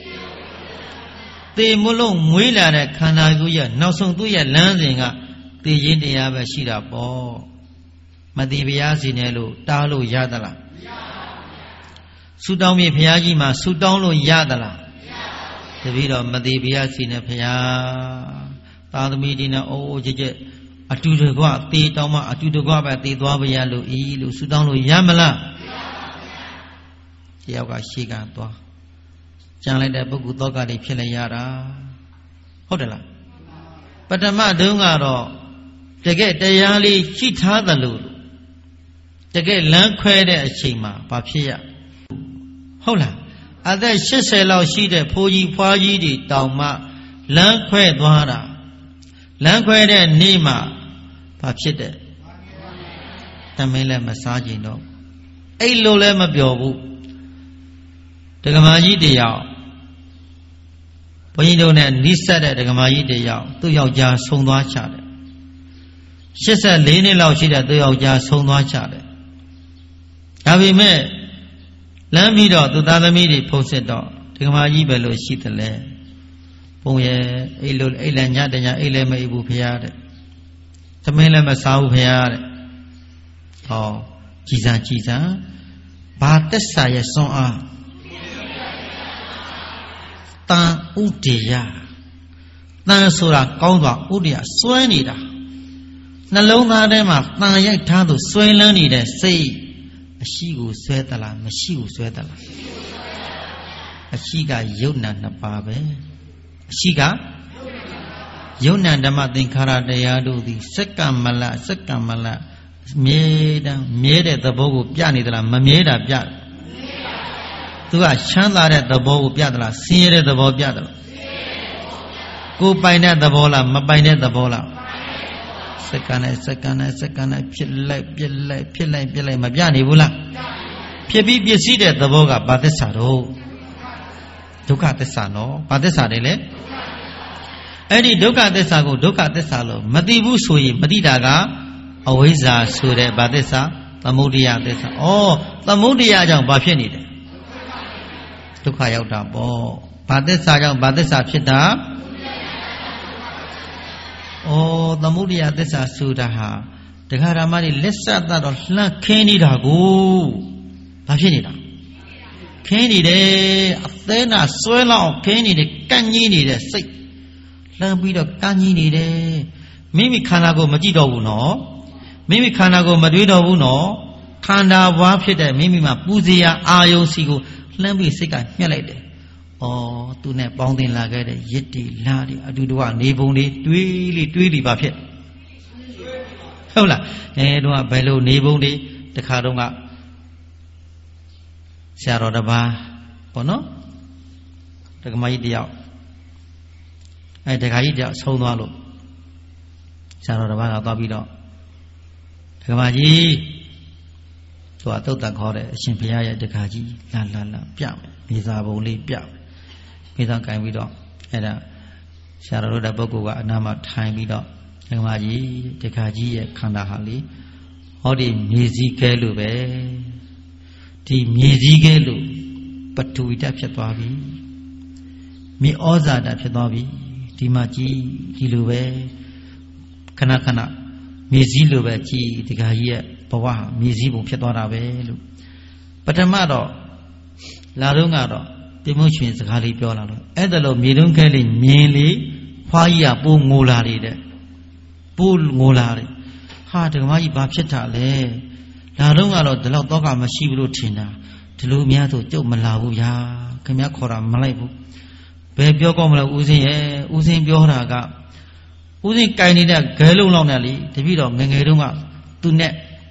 သေမလို့မွေးလာတဲ့ခန္ဓာကိုယ်ရဲ့နောက်ဆုံးသူ့ရဲ့လမ်းစဉ်ကသိခြင်းတရားပဲရှိတာပေါ့မသိဘုရားစီနဲ့လို့တားလို့ရသလားမရပါဘူးဆူတောင်းမြေဘုရားကြီးမှာဆူတောင်းလို့ရသလားမရပါဘူးတပည့်တော်မသိဘုရားစီနဲ့ဘုရားသာသမီဒီနဲ့အိုးကြက်အတူတကွသေတောင်းမှအတူတကွပဲသေသွားပါရလို့ဤလို့ဆူတောင်းလို့ရမလားမရပါဘူးတယောက်ကရှေ့ကသွားကြံလိုက်တဲ့ပုဂ္ဂိုလ်သောကတွေဖြစ်လိုက်ရတာဟုတ်တယ်လားပထမတုန်းကတော့တကယ်တရားလေးရှိထားသလိုတကယ်လမ်းခွဲတဲ့အချိန်မှာဘာဖြစ်ရဟုတ်လားသက်80လောက်ရှိတဲ့ဖိုးကြီးဖွားကြီးတွေတောင်မှလမ်းခွဲသွားတာလမ်းခွဲတဲ့နေ့မှာဘာဖြစ်တဲ့သမင်းလည်းမစားကြတော့အဲ့လိုလည်းမပြောဘူးဒကမာကြီးတယောက်ဘုန်းကြီးတို့နဲ့နီးစပ်တဲ့ဒကမာကြီးတယောက်သူ့ယောက်ျားဆုံးသွားချတယ်84နှစ်လောက်ရှိတဲ့သူ့ယောက်ျားဆုံးသွားချတယ်ဒါပေမဲ့လမ်းပြီးတော့သူသားသမီးတွေဖုန်းဆက်တော့ဒကမာကြီးပဲလို့ရှိတယ်လေဘုံရဲ့အဲ့လိုအဲ့လည်းညတညအဲ့လည်းမအိပ်ဘူးဖရာတဲ့သမင်းလည်းမစားဘူးဖရာတဲ့ဟောကြည်စံဘာသက်စာရဲ့စွမ်းအားတန်ဥဒေယတန်ဆိုတာကောင်းသွားဥဒေယစွဲနေတာနှလုံးသားထဲမှာတန်ရိုက်ထားသူစွဲလန်းနေတဲ့စိတ်အရှိကိုစွဲသလားမရှိကိုစွဲသလားအရှိကယုတ်နံနှစ်ပါးပဲအရှိကယုတ်နံဓမ္မသင်္ခါရတရားတို့သည်စက္ကမလမြဲတဲ့သဘောကိုပြနေသလားမမြဲတာပြသူကချမ်းသာတဲ့သဘောကိုပြသလားဆင်းရဲတဲ့သဘောပြသလားကိုပိုင်တဲ့သဘောလားမပိုင်တဲ့သဘောလားစက္ကန့်နဲ့ဖြစ်လိုက်မပြနေဘူးလားဖြစ်ပြီးပစ္စည်းတဲ့သဘောကဘာသစ္စာတော့ဒုက္ခသစ္စာနော်ဘာသစ္စာတွေလဲအဲ့ဒီဒုက္ခသစ္စာကိုဒုက္ခသစ္စာလို့မသိဘူးဆိုရင်မသိတာကအဝိဇ္ဇာဆိုတဲ့ဘာသစ္စာသမုဒယသစ္စာသမုဒယကြောင့်ဘာဖြစ်နေတယ်ဒုက္ခရောက်တာပေါ့ဘာသစ္စာကြောင့်ဘာသစ္စာဖြစ်တာသမုဒယသစ္စာဆိုတာဟာတရားဓမ္မတွေလက်ဆက်သတော့လှမ်းခင်းနေတာကိုဘာဖြစ်နေတာခင်းနေတယ်အသေးနာဆွဲလောက်ခင်းနေတယ်ကန့်ကြီးနေတဲ့စိတ်လှမ်းပြီးတော့ကန့်ကြီးနေတယ်မိမိခန္ဓာကိုမကြည့်တော့ဘူးနော်မိမိခန္ဓာကိုမတွေးတော့ဘူးနော်ခန္ဓာဘွားဖြစ်တဲ့မိမိမှာပူဇေယအာယုံစီကိုလှမ်းပြီးစိတ်ကညှက်လိုက်တယ်သူနဲ့ပေါင်းတင်လာခဲ့တဲ့ရစ်တီလာတီအတူတူကနေပုံတွေတွေးလိပါဖြစ်ဟုတ်လားတော့ဘယ်လိုနေပုံတွေတခါတော့ကဆရာတော်တစ်ပါးပေါ့နော်ဒကမကြီးတယောက်ဒကာကြီးတယောက်ဆုံးသွားလို့ဆရာတော်တစ်ပါးကသွားပြီးတော့ဒကမကြီးသူကတုတ်တန်ခေါ်တဲ့အရှင်ဘုရားရဲ့ဒကာကြီးလာပြမယ်မြေစာပုံလေးပြမယ်မြေစာကင်ပြီးတော့အဲ့ဒါဆရာတော်တို့တဲ့ပုဂ္ဂိုလ်ကအနားမှာထိုင်ပြီးတော့ဒကမကြီးဒကာကြီးရဲ့ခန္ဓာဟာလေဟောဒီမြေစည်းကဲလို့ပဲဒီမြေစည်းကဲလို့ပထဝီဓာတ်ဖြစ်သွားပြီမြေဩဇာဓာတ်ဖြစ်သွားပြီဒီမှာကြည်ဒီလိုပဲခဏမြေစည်းလိုပဲကြည်ဒကာကြီးရဲ့ဘဝမြေစည်းပုံဖြစ်သွားတာပဲလို့ပထမတော့လာတော့ကတော့တိမုတ်ရှင်စကားလေးပြောလာလို့အဲ့ဒါလို့မြေတုံးခဲလေးမြင်လေဖွားကြီးကပိုးငိုလာတယ်ပိုးငိုလာတယ်ဟာဒကမကြီးဘာဖြစ်တာလဲလာတော့ကတော့ဒီလောက်တော့ကမရှိဘူးလို့ထင်တာဒီလိုများဆိုကြုတ်မလာဘူးဗျာခင်ဗျားခေါ်တာမလိုက်ဘူးဘယ်ပြောကောင်းမလဲဦးစင်းရဲ့ဦးစင်းပြောတာကဦးစင်းကြိုင်နေတဲ့ဂဲလုံးလောက်နဲ့လေတပည့်တော်ငငယ်တုန်းကသူနဲ့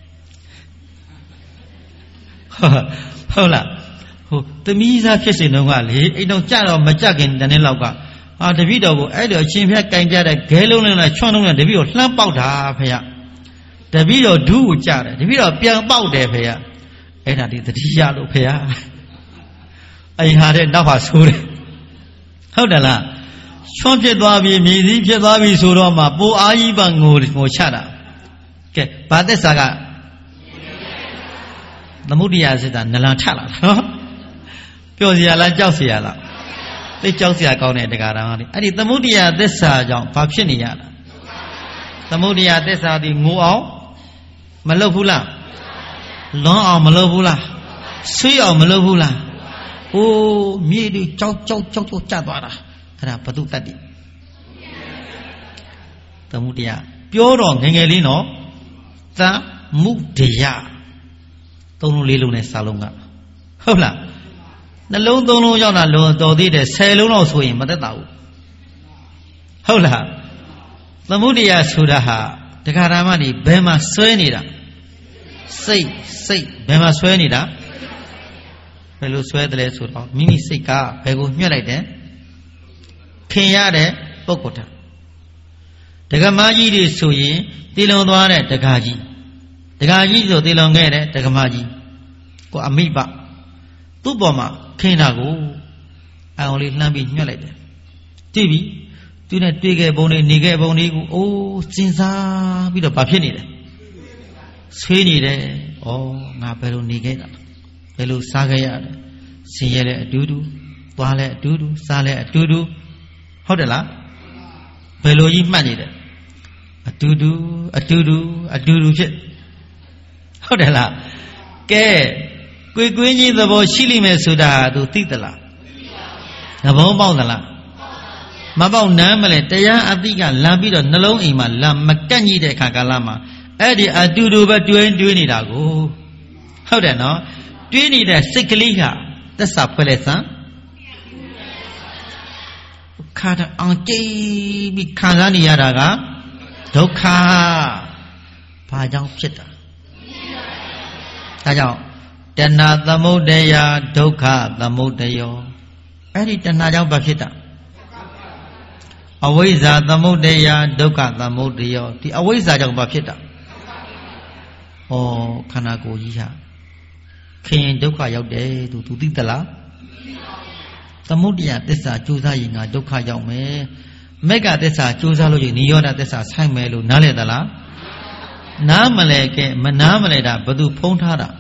ဟုတ်လားသမီးစားဖြစ်စဉ်တုန်းကလေအိမ်တော်ကြတော့မကြခင်တနေ့လောက်ကတပည့်တော်ကိုအဲ့တော့အချင်းဖျက်ကင်ပြတဲ့ဂဲလုံးနဲ့ချွန်းလုံးနဲ့တပည့်တော်လှမ်းပေါက်တာဖေရတပည့်တော်ဒူးကိုကြတယ်တပည့်တော်ပြန်ပေါက်တယ်ဖေရအဲ့ဒါဒီတတိယလို့ဖေရအိမ်ဟာတဲ့နောက်ဟာဆိုးတယ်ဟုတ်တယ်လားချွန်းဖြစ်သွားပြီမြေစည်းဖြစ်သွားပြီဆိုတော့မှပိုအားကြီးပါငိုချတာကဲဘာသက်စာကသမုဒိယစိတ်ကနလန်ထလာတာနော်ပျော်စရာလားကြောက်စရာလားသိကြောက်စရာကောင်းတဲ့တရားတော်လေးအဲ့ဒီသမုဒိယသစ္စာကြောင့်ဘာဖြစ်နေရတာသမုဒိယသစ္စာဒီငိုအောင်မလုပ်ဘူးလားလွန်အောင်မလုပ်ဘူးလားဆွေးအောင်မလုပ်ဘူးလားမြေတွေကြောက်ကျသွားတာအဲ့ဒါဘသူတတ်တယ်သမုဒိယပြောတော့ငယ်လေးနော်သမုဒိယသုံးလုံးလေးလုံးနဲ့စာလုံးကဟုတ်လားနှလုံးသုံးလုံးရောက်တာလောတော်သေးတယ်10လုံးလောက်ဆိုရင်မသက်သာဘူးဟုတ်လားသမုဒိယဆိုတာဟာတရားဓမ္မတွေဘယ်မှာဆွဲနေတာစိတ်ဘယ်မှာဆွဲနေတာဘယ်လိုဆွဲတယ်လဲဆိုတော့မိမိစိတ်ကဘယ်ကိုညှက်လိုက်တယ်ခင်ရတဲ့ပုဂ္ဂိုလ်တာဒကမကြီးတွေဆိုရင်တည်လုံသွားတဲ့ဒကာကြီးဆိုတည်လုံခဲ့တဲ့ဒကမကြီးကိုအမိဘသူ့ပေါ်မှာခင်တာကိုအအောင်လေးလှမ်းပြီးညှက်လိုက်တယ်ကြည့်ပြီသူနဲ့တွေ့ခဲ့ပုံတွေနေခဲ့ပုံတွေကိုအိုးစဉ်းစားပြီးတော့ဘာဖြစ်နေလဲဆွေးနေတယ်ဩငါဘယ်လိုနေခဲ့တာဘယ်လိုစားခဲ့ရတယ်ဆင်းရဲတဲ့အတူတူသွားလဲအတူတူစားလဲအတူတူဟုတ်တယ်လားဘယ်လိုကြီးမှတ်နေတယ်အတူတူဖြစ်ဟုတ်တယ်လားကဲကွေကွင်းကြီးသဘောရှိလိမ့်မယ်ဆိုတာသူသိသလားသဘောပေါက်သလားမပေါက်နမ်းမလဲတရားအသိကလမ်းပြီးတော့နှလုံးအိမ်မှာလမ်းမကန့်ကြီးတဲ့အခါကာလမှာအဲ့ဒီအတူတူပဲတွေးနေတာကိုဟုတ်တယ်နော်တွေးနေတဲ့စိတ်ကလေးကသက်စာဖွဲ့လိုက်စမ်းခါတော့အောင်ကြည့်ပြီးခံစားနေရတာကဒုက္ခဘာကြောင့်ဖြစ်တာဒါကြောင့်တဏှာသမုဒယဒုက္ခသမုဒယောအဲ့ဒီတဏှာကြောင့်ဘာဖြစ်တာအဝိဇ္ဇာသမုဒယဒုက္ခသမုဒယောဒီအဝိဇ္ဇာကြောင့်ဘာဖြစ်တာဩခန္ဓာကိုယ်ကြီးဟာခင်ဒုက္ခရောက်တယ်သူသိသလားသမုဒယသစ္စာကြိုးစားရင်ငါဒုက္ခရောက်မယ်မေဃသစ္စာကြိုးစားလို့ရင်နိရောဓသစ္စာဆိုင်မယ်လို့နားလည်သလားနားမလဲကဲမနားမလဲတာဘယ်သူဖုံးထားတာ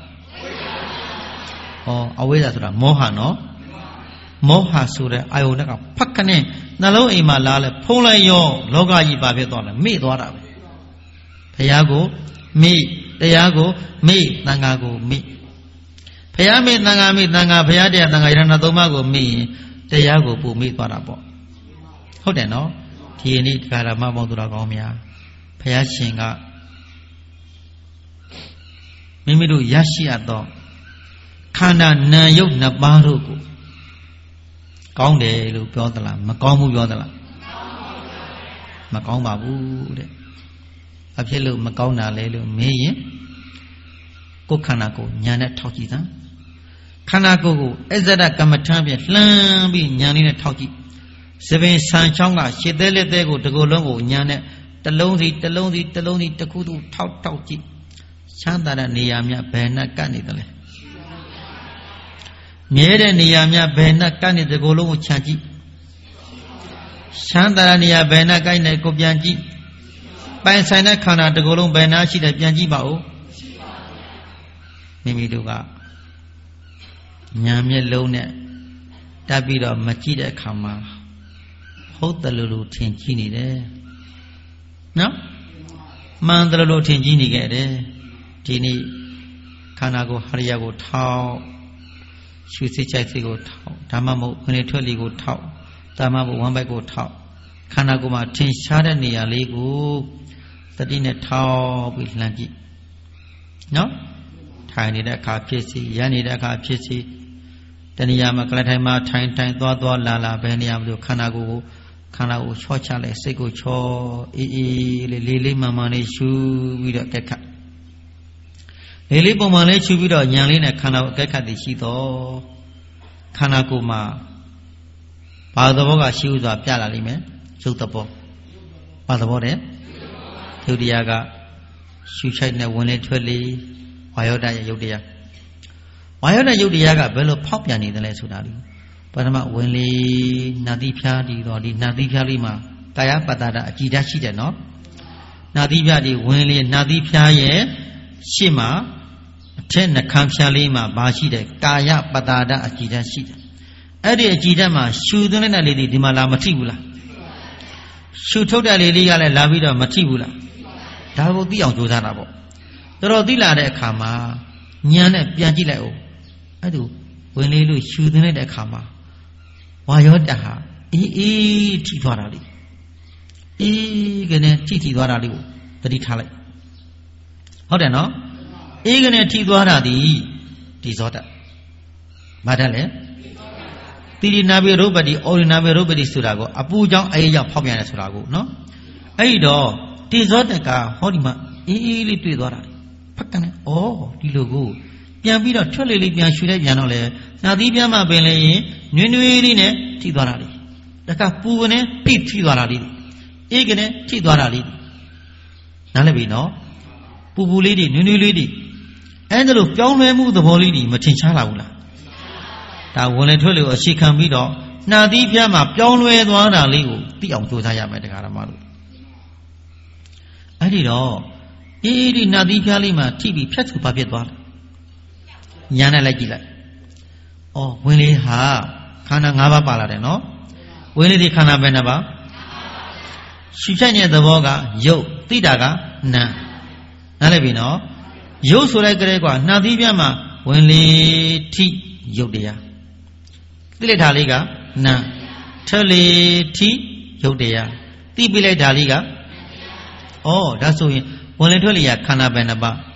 အဝိဇ္ဇာဆိုတာမောဟနော်မောဟဆိုတဲ့အာယုန်ကဖက်ခနဲ့နှလုံးအိမ်မှာလာလဲဖုံးလိုက်ရောလောကကြီးပါဖြစ်သွားတယ်မေ့သွားတာပဲဘုရားကိုမေ့တရားကိုမေ့သံဃာကိုမေ့ဘုရားမေ့သံဃာမေ့သံဃာဘုရားတရားသံဃာယရဏသုံးပါးကိုမေ့ရင်တရားကိုပို့မေ့သွားတာပေါ့ဟုတ်တယ်နော်ဒီနေ့ကာရမမောသူတော်ကောင်းများဘုရားရှင်ကမိမိတို့ရရှိရသောခန္ဓာနာယုတ်နှစ်ပါးတို့ကိုကောင်းတယ်လို့ပြောသလားမကောင်းဘူးပြောသလားမကောင်းပါဘူးတဲ့အဖြစ်လို့မကောင်းတာလဲလို့မေးရင်ကိုယ်ခန္ဓာကိုညာနဲ့ထောက်ကြည့်သမ်းခန္ဓာကိုယ်ကိုအဇ္ဇဒကမ္မထံဖြင့်လှမ်းပြီးညာလေးနဲ့ထောက်ကြည့်သပင်ဆံချောင်းကရှစ်သေးလက်သေးကိုတကူလုံးကိုညာနဲ့တလုံးစီတစ်ခုသူထောက်ကြည့်ချမ်းသာတဲ့နေရာများဘယ်နဲ့ကပ်နေသလဲမြဲတဲ့နေရာများဘယ်နဲ့ကပ်နေတကူလုံးကိုခြံကြည့်ချမ်းသာတဲ့နေရာဘယ်နဲ့ကပ်နေကိုပြန်ကြည့်ပိုင်ဆိုင်တဲ့ခန္ဓာတကူလုံးဘယ်နာရှိတယ်ပြန်ကြည့်ပါဦးမိမိတို့ကညာမျက်လုံးနဲ့တက်ပြီးတော့မကြည့်တဲ့အခါမှာဟုတ်တယ်လို့ထင်ကြည့်နေတယ်နော်မှန်တယ်လို့ထင်ကြည့်နေခဲ့တယ်ဒီနေ့ခန္ဓာကိုဟရိယကိုထောက်ရွှေစိတ်ချိုက်စိတ်ကိုထောက်ဓမ္မမဟုတ်ခဏထွက်လီကိုထောက်ဓမ္မမဟုတ်ဝမ်းပိုက်ကိုထောက်ခန္ဓာကိုယ်မှာထင်ရှားတဲ့နေရာလေးကိုတတိနဲ့ထောက်ပြီးလှမ်းကြည့်နော်ထိုင်နေတဲ့အခါဖြစ်စီရနေတဲ့အခါဖြစ်စီတဏှာမှာကလထိုင်မှာထိုင်သွားလာဘယ်နေရာမလို့ခန္ဓာကိုယ်ချောချလိုက်စိတ်ကိုချောအေးလေးမှန်မှန်လေးရှုပြီးတော့ကက်ခတ်လေးပုံမှန်လေးရှုပြီးတော့ဉာဏ်လေးနဲ့ခန္ဓာကိုကက်ခတ်သိရှိတော့ခန္ဓာကိုယ်မှာဘာသဘောကရှိဥစွာပြလာလိမ့်မယ်ရုပ်သဘောဘာသဘောတဲ့ရုပ်တရားကရှုချိုက်နဲ့ဝင်လေထွက်လေဝါယောဒရဲ့ရုပ်တရားဝါယောဒရုပ်တရားကဘယ်လိုဖောက်ပြန်နေတယ်လဲဆိုတာလေပထမဝင်လေနာတိဖြားဒီတော့ဒီနာတိဖြားလေးမှာကာယပတ္တတာအကြည်ဓာတ်ရှိတယ်နော်နာတိဖြားဒီဝင်လေနာတိဖြားရဲ့ရှေ့မှာအထက်နှခမ်းဖြားလေးမှာဘာရှိတယ်ကာယပတ္တတာအကြည်ဓာတ်ရှိတယ်အဲ့ဒီအကြည်ဓာတ်မှာရှုသွင်းတဲ့လေးဒီမှာလာမထိဘူးလားရှုထုတ်တဲ့လေးကလည်းလာပြီးတော့မထိဘူးလားဒါကိုသိအောင်ကြိုးစားတာပေါ့တော်သိလာတဲ့အခါမှာဉာဏ်နဲ့ပြန်ကြည့်လိုက်အောင်အဲ့ဒါဝင်လေးလို့ရှုသွင်းလိုက်တဲ့အခါမှာဝါယောတဟာအေးထိသွားတာလေအေးကနေထိသွားတာလေးကိုသတိထားလိုက်ဟုတ်တယ်နော်အေးကနေထိသွားတာဒီဇောတမတတ်လေတိရိနာဘေရုပ္ပတိဩရိနာဘေရုပ္ပတိဆိုတာကိုအပူကြောင့်အေးကြောင့်ဖောက်ပြန်တယ်ဆိုတာကိုနော်အဲ့ဒီတော့ဒီဇောတကဟောဒီမှာအေးလေးတွေ့သွားတာဖက်ကနေဩဒီလိုကိုပြန်ပြီးတော့ထွက်လေလေးပြန်ရှူလိုက်ပြန်တော့လေနာသီးပြားမှာပင်လေရင်နွေးနွေးလေးနဲ့ထိသွားတာလေတခါပူကနေဖိထိသွားတာလေအေးကနေထိသွားတာလေနားလည်ပြီနော်ပူပူလေးတွေနွေးနွေးလေးတွေအဲ့ဒါလို့ပြောင်းလဲမှုသဘောလေးတွေမထင်ရှားလာဘူးလားဒါဝင်လေထွက်လေအခြေခံပြီးတော့နာသီးပြားမှာပြောင်းလဲသွားတာလေးကိုသိအောင်ကြိုးစားရမယ်တရားဓမ္မတို့အဲ့ဒီတော့ဒီနာသီးပြားလေးမှာထိပြီးဖြတ်သူပါပြတ်သွားတယ်ညာနဲ့လိုက်ကြည့်လိုက်ဩဝင်လေဟာခန္ဓာ၅ပါးပါလာတယ်နော်ဝင်လေဒီခန္ဓာပဲနှစ်ပါးရှုဖြတ်တဲ့သဘောကယုတ်သိတာကနာနားလည်ပြီနော်ယုတ်ဆိုတဲ့ကလေးကနာသီးပြားမှာဝင်လေထိယုတ်တရားသိလိုက်တာလေးကနာထွက်လေထိယုတ်တရားသိပြလိုက်တာလေးကဩဒါဆိုရင်ဝင်လေထွက်လေရခန္ဓာပဲနှစ်ပါး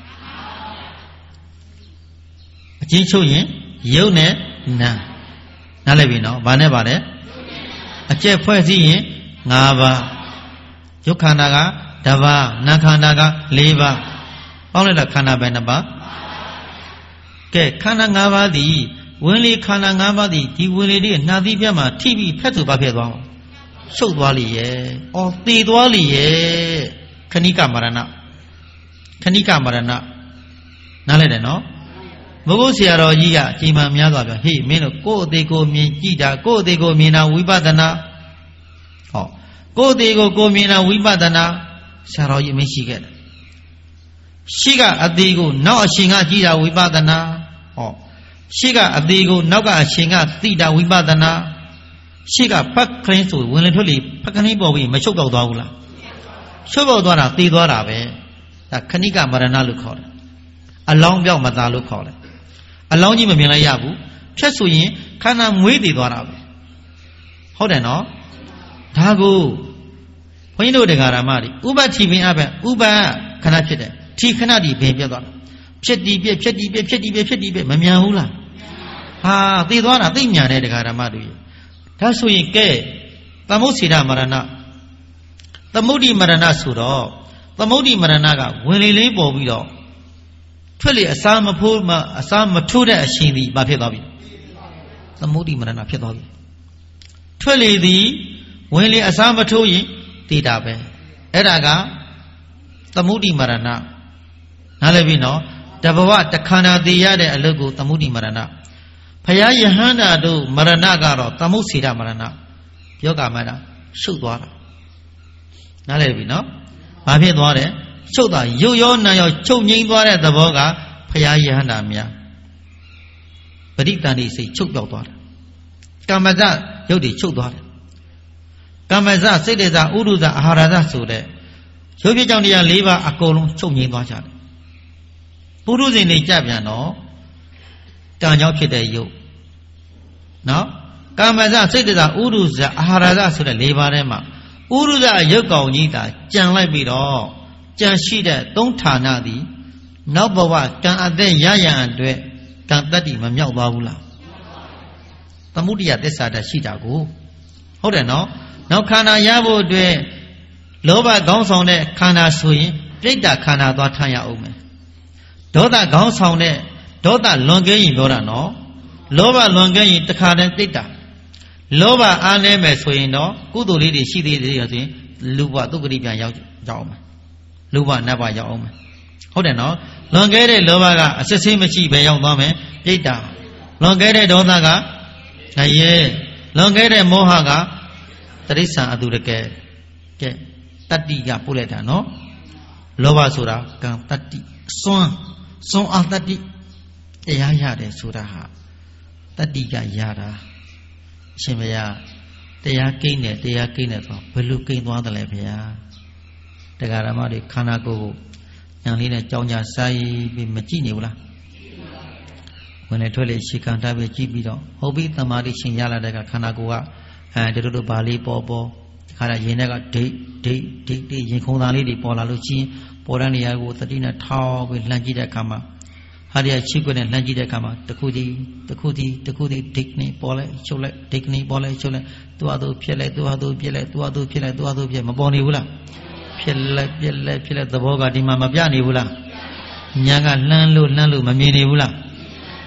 အချင်းချုပ်ရင်ယုတ်နဲ့နာနားလည်ပြီနော်ဘာနဲ့ပါလဲအကျက်ဖွဲ့စည်းရင်၅ပါးယုတ်ခန္ဓာကတစ်ပါးနာခန္ဓာက၄ပါးပေါင်းလိုက်တာခန္ဓာပဲနှစ်ပါးကဲခန္ဓာ၅ပါးသည်ဝင်လေခန္ဓာ၅ပါးသည်ဒီဝင်လေတွေနှာသီးပြတ်မှာထိပြီးဖက်သူပါဖြစ်သွားအောင်ရှုပ်သွားလိရဲ့ဩသေသွားလိရဲ့ခဏိကမရဏခဏိကမရဏနားလိုက်တယ်နော်မဟုတ်ဆရာတော်ကြီးကအချိန်မှများစွာပြောဟေးမင်းတို့ကိုယ့်အသေးကိုမြင်ကြည့်တာကိုယ့်အသေးကိုမြင်တာဝိပဿနာဟောကိုယ့်အသေးကိုမြင်တာဝိပဿနာဆရာတော်ကြီးမရှိခဲ့တယ်ရှိကအသေးကိုနောက်အရှင်ကကြည့်တာဝိပဿနာဟောရှိကအသေးကိုနောက်ကအရှင်ကသိတာဝိပဿနာရှိကဖက်ခရင်းဆိုဝင်လေထွက်လေဖက်ခရင်းပေါ်ပြီးမချုပ်တော့သွားဘူးလားချုပ်တော့သွားတာသေသွားတာပဲဒါခဏိကမရဏလို့ခေါ်တယ်အလောင်းပြောက်မသားလို့ခေါ်တယ်အလောင်းကြီးမမြင်လိုက်ရဘူးဖြတ်ဆိုရင်ခန္ဓာမွေးတည်သွားတာပဲဟုတ်တယ်နော်ဒါကိုဘုန်းကြီးတို့တရားဓမ္မတွေဥပ္ပတိပင်အဘဥပ္ပခဏဖြစ်တယ်ထီခဏဒီပင်ပြတ်သွားတာဖြစ်တည်ပြဖြစ်တည်ပြဖြစ်တည်ပြဖြစ်တည်ပြမမြန်ဘူးလားဟာတည်သွားတာသိမြန်တဲ့တရားဓမ္မတွေဒါဆိုရင်ကဲသမုတ်စေတမရဏသမုဒ္ဓိမရဏဆိုတော့သမုဒ္ဓိမရဏကဝင်လေလေးပေါ်ပြီးတော့ထွက်လေအစာမထိုးတဲ့အရှင်သည်ဘာဖြစ်သွားပြီသမုဒ္ဓိမရဏဖြစ်သွားပြီထွက်လေသည်ဝင်လေအစာမထိုးရင်တည်တာပဲအဲ့ဒါကသမုဒ္ဓိမရဏနားလည်ပြီနော်တဘဝတခန္ဓာတည်ရတဲ့အလုပ်ကိုသမုဒ္ဓိမရဏဘုရားယဟန္တာတို့မရဏကတော့သမုတ်စေတမရဏယောဂမရဏရှုပ်သွားတာနားလည်ပြီနော်ဘာဖြစ်သွားတယ်ရှုပ်တာရုပ်ရောနာရောချုပ်ငိမ့်သွားတဲ့သဘောကဘုရားယဟန္တာများပရိတန်တိစိတ်ချုပ်ပြောက်သွားတယ်ကမ္မဇရုပ်တွေချုပ်သွားတယ်ကမ္မဇစိတ်တေဇဥဒုဇအာဟာရဇဆိုတဲ့ရုပ်ပြကြောင့်တရား၄ပါးအကုန်လုံးချုပ်ငိမ့်သွားကြတယ်ပုရုဇဉ်တွေကြပြန်တော့ကံကြောင့်ဖြစ်တဲ့ရုပ်နော်ကမ္မဇစိတ်တေဇဥဒုဇအာဟာရဇဆိုတဲ့၄ပါးထဲမှာဥဒုဇရုပ်ကောင်ကြီးတာကြံလိုက်ပြီးတော့ကြံရှိတဲ့သုံးဌာနသည်နောက်ဘဝကံအသက်ရရန်အတွက်ကံတတ္တိမမြောက်သွားဘူးလားသမုဒိယသစ္စာတရှိတာကိုဟုတ်တယ်နော်နောက်ခန္ဓာရဖို့အတွက်လောဘခေါင်းဆောင်တဲ့ခန္ဓာဆိုရင်ပြိတ္တာခန္ဓာသွားထမ်းရအောင်မယ်ဒေါသခေါင်းဆောင်တဲ့ဒေါသလွန်ကဲရင်ပြောတာနော်လောဘလွန်ကဲရင်တခါတည်းပြိတ္တာလောဘအားနည်းမယ်ဆိုရင်တော့ကုသိုလ်လေးတွေရှိသေးတယ်ဆိုရင်လူဘသုက္ကတိပြန်ရောက်အောင်မယ်လူဘနတ်ဘရောက်အောင်မယ်ဟုတ်တယ်နော်လွန်ကဲတဲ့လောဘကအစစ်ဆေးမရှိပဲရောက်သွားမယ်ပြိတ္တာလွန်ကဲတဲ့ဒေါသကရဲလွန်ကဲတဲ့မောဟကတရိစ္ဆာန်အတုရကဲကဲတတ္တိကပို့လိုက်တာနော်လောဘဆိုတာကံတတ္တိစွန်းအားတတ္တိတရားရတယ်ဆိုတာဟာတတ္တိကရတာအရှင်ဘုရားတရားကိန်းတယ်ဆိုဘယ်လိုကိန်းသွားတယ်လဲဘုရားတရားဓမ္မတွေခန္ဓာကိုယ်ကိုညာလေးနဲ့ကြောင်းကြဆိုင်ပြီးမကြည့်နေဘူးလားဝင်လေထွက်လေရှေခံထားပြီးကြည့်ပြီးတော့ဟုတ်ပြီသမာဓိရှင်ရလာတဲ့ကခန္ဓာကိုယ်ကတို့ဘာလေးပေါ်ခါရရင်တွေကဒိတ်ရင်ခုံသားလေးတွေပေါ်လာလို့ချင်းပေါ်တဲ့နေရာကိုသတိနဲ့ထောက်ပြီးလှမ်းကြည့်တဲ့အခါမှာဟာဒီချိခွနဲ့လှမ်းကြည့်တဲ့အခါမှာတခုတည်းဒိတ်နေပေါ်လိုက်ချုပ်လိုက်ဒိတ်နေပေါ်လိုက်ချုပ်လိုက်သူ့အတူဖြစ်လိုက်သူ့အတူဖြစ်လိုက်မပေါ်နေဘူးလားဖြစ်လိုက်သဘောကဒီမှာမပြနေဘူးလားညာကလှမ်းလို့မမြင်နေဘူးလား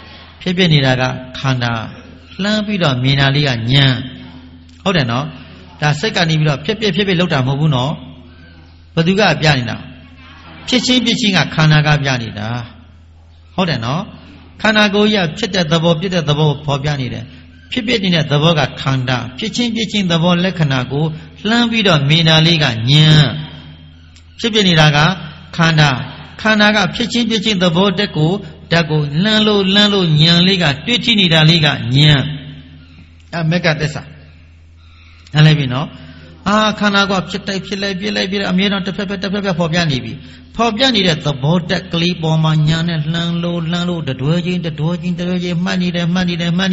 ဖြစ်ဖြစ်နေတာကခန္ဓာလှမ်းပြီးတော့မြင်တာလေးကဉာဏ်ဟုတ်တယ်နော်ဒါစိတ်ကနေပြီးတော့ဖြစ်ဖြစ်လောက်တာမဟုတ်ဘူးနော်ဘယ်သူကပြနေတာဖြစ်ချင်းကခန္ဓာကပြနေတာဟုတ်တယ်နော်ခန္ဓာကိုယ်ကြီးဖြစ်တဲ့သဘောပြတဲ့သဘောပေါ်ပြနေတယ်ဖြစ်နေတဲ့သဘောကခန္ဓာဖြစ်ချင်းသဘောလက္ခဏာကိုလှမ်းပြီးတော့မြင်တာလေးကဉာဏ်ဖြစ်နေတာကခန္ဓာကဖြစ်ချင်းသဘောတက်ကိုဓာတ်ကိုလှမ်းလို့ဉာဏ်လေးကတွေ့ထိနေတာလေးကဉာဏ်မေကသစ္စာနားလည်ပြီနော်ခန္ဓာကဖြစ်လိုက်အမြဲတမ်းတစ်ဖက်ပေါ်ပြနေပြီပေါ်ပြနေတဲ့သဘောတက်ကလေးပေါ်မှာညာနဲ့လှမ်းလို့တတွဲချင်းမှတ်နေတယ်ဟို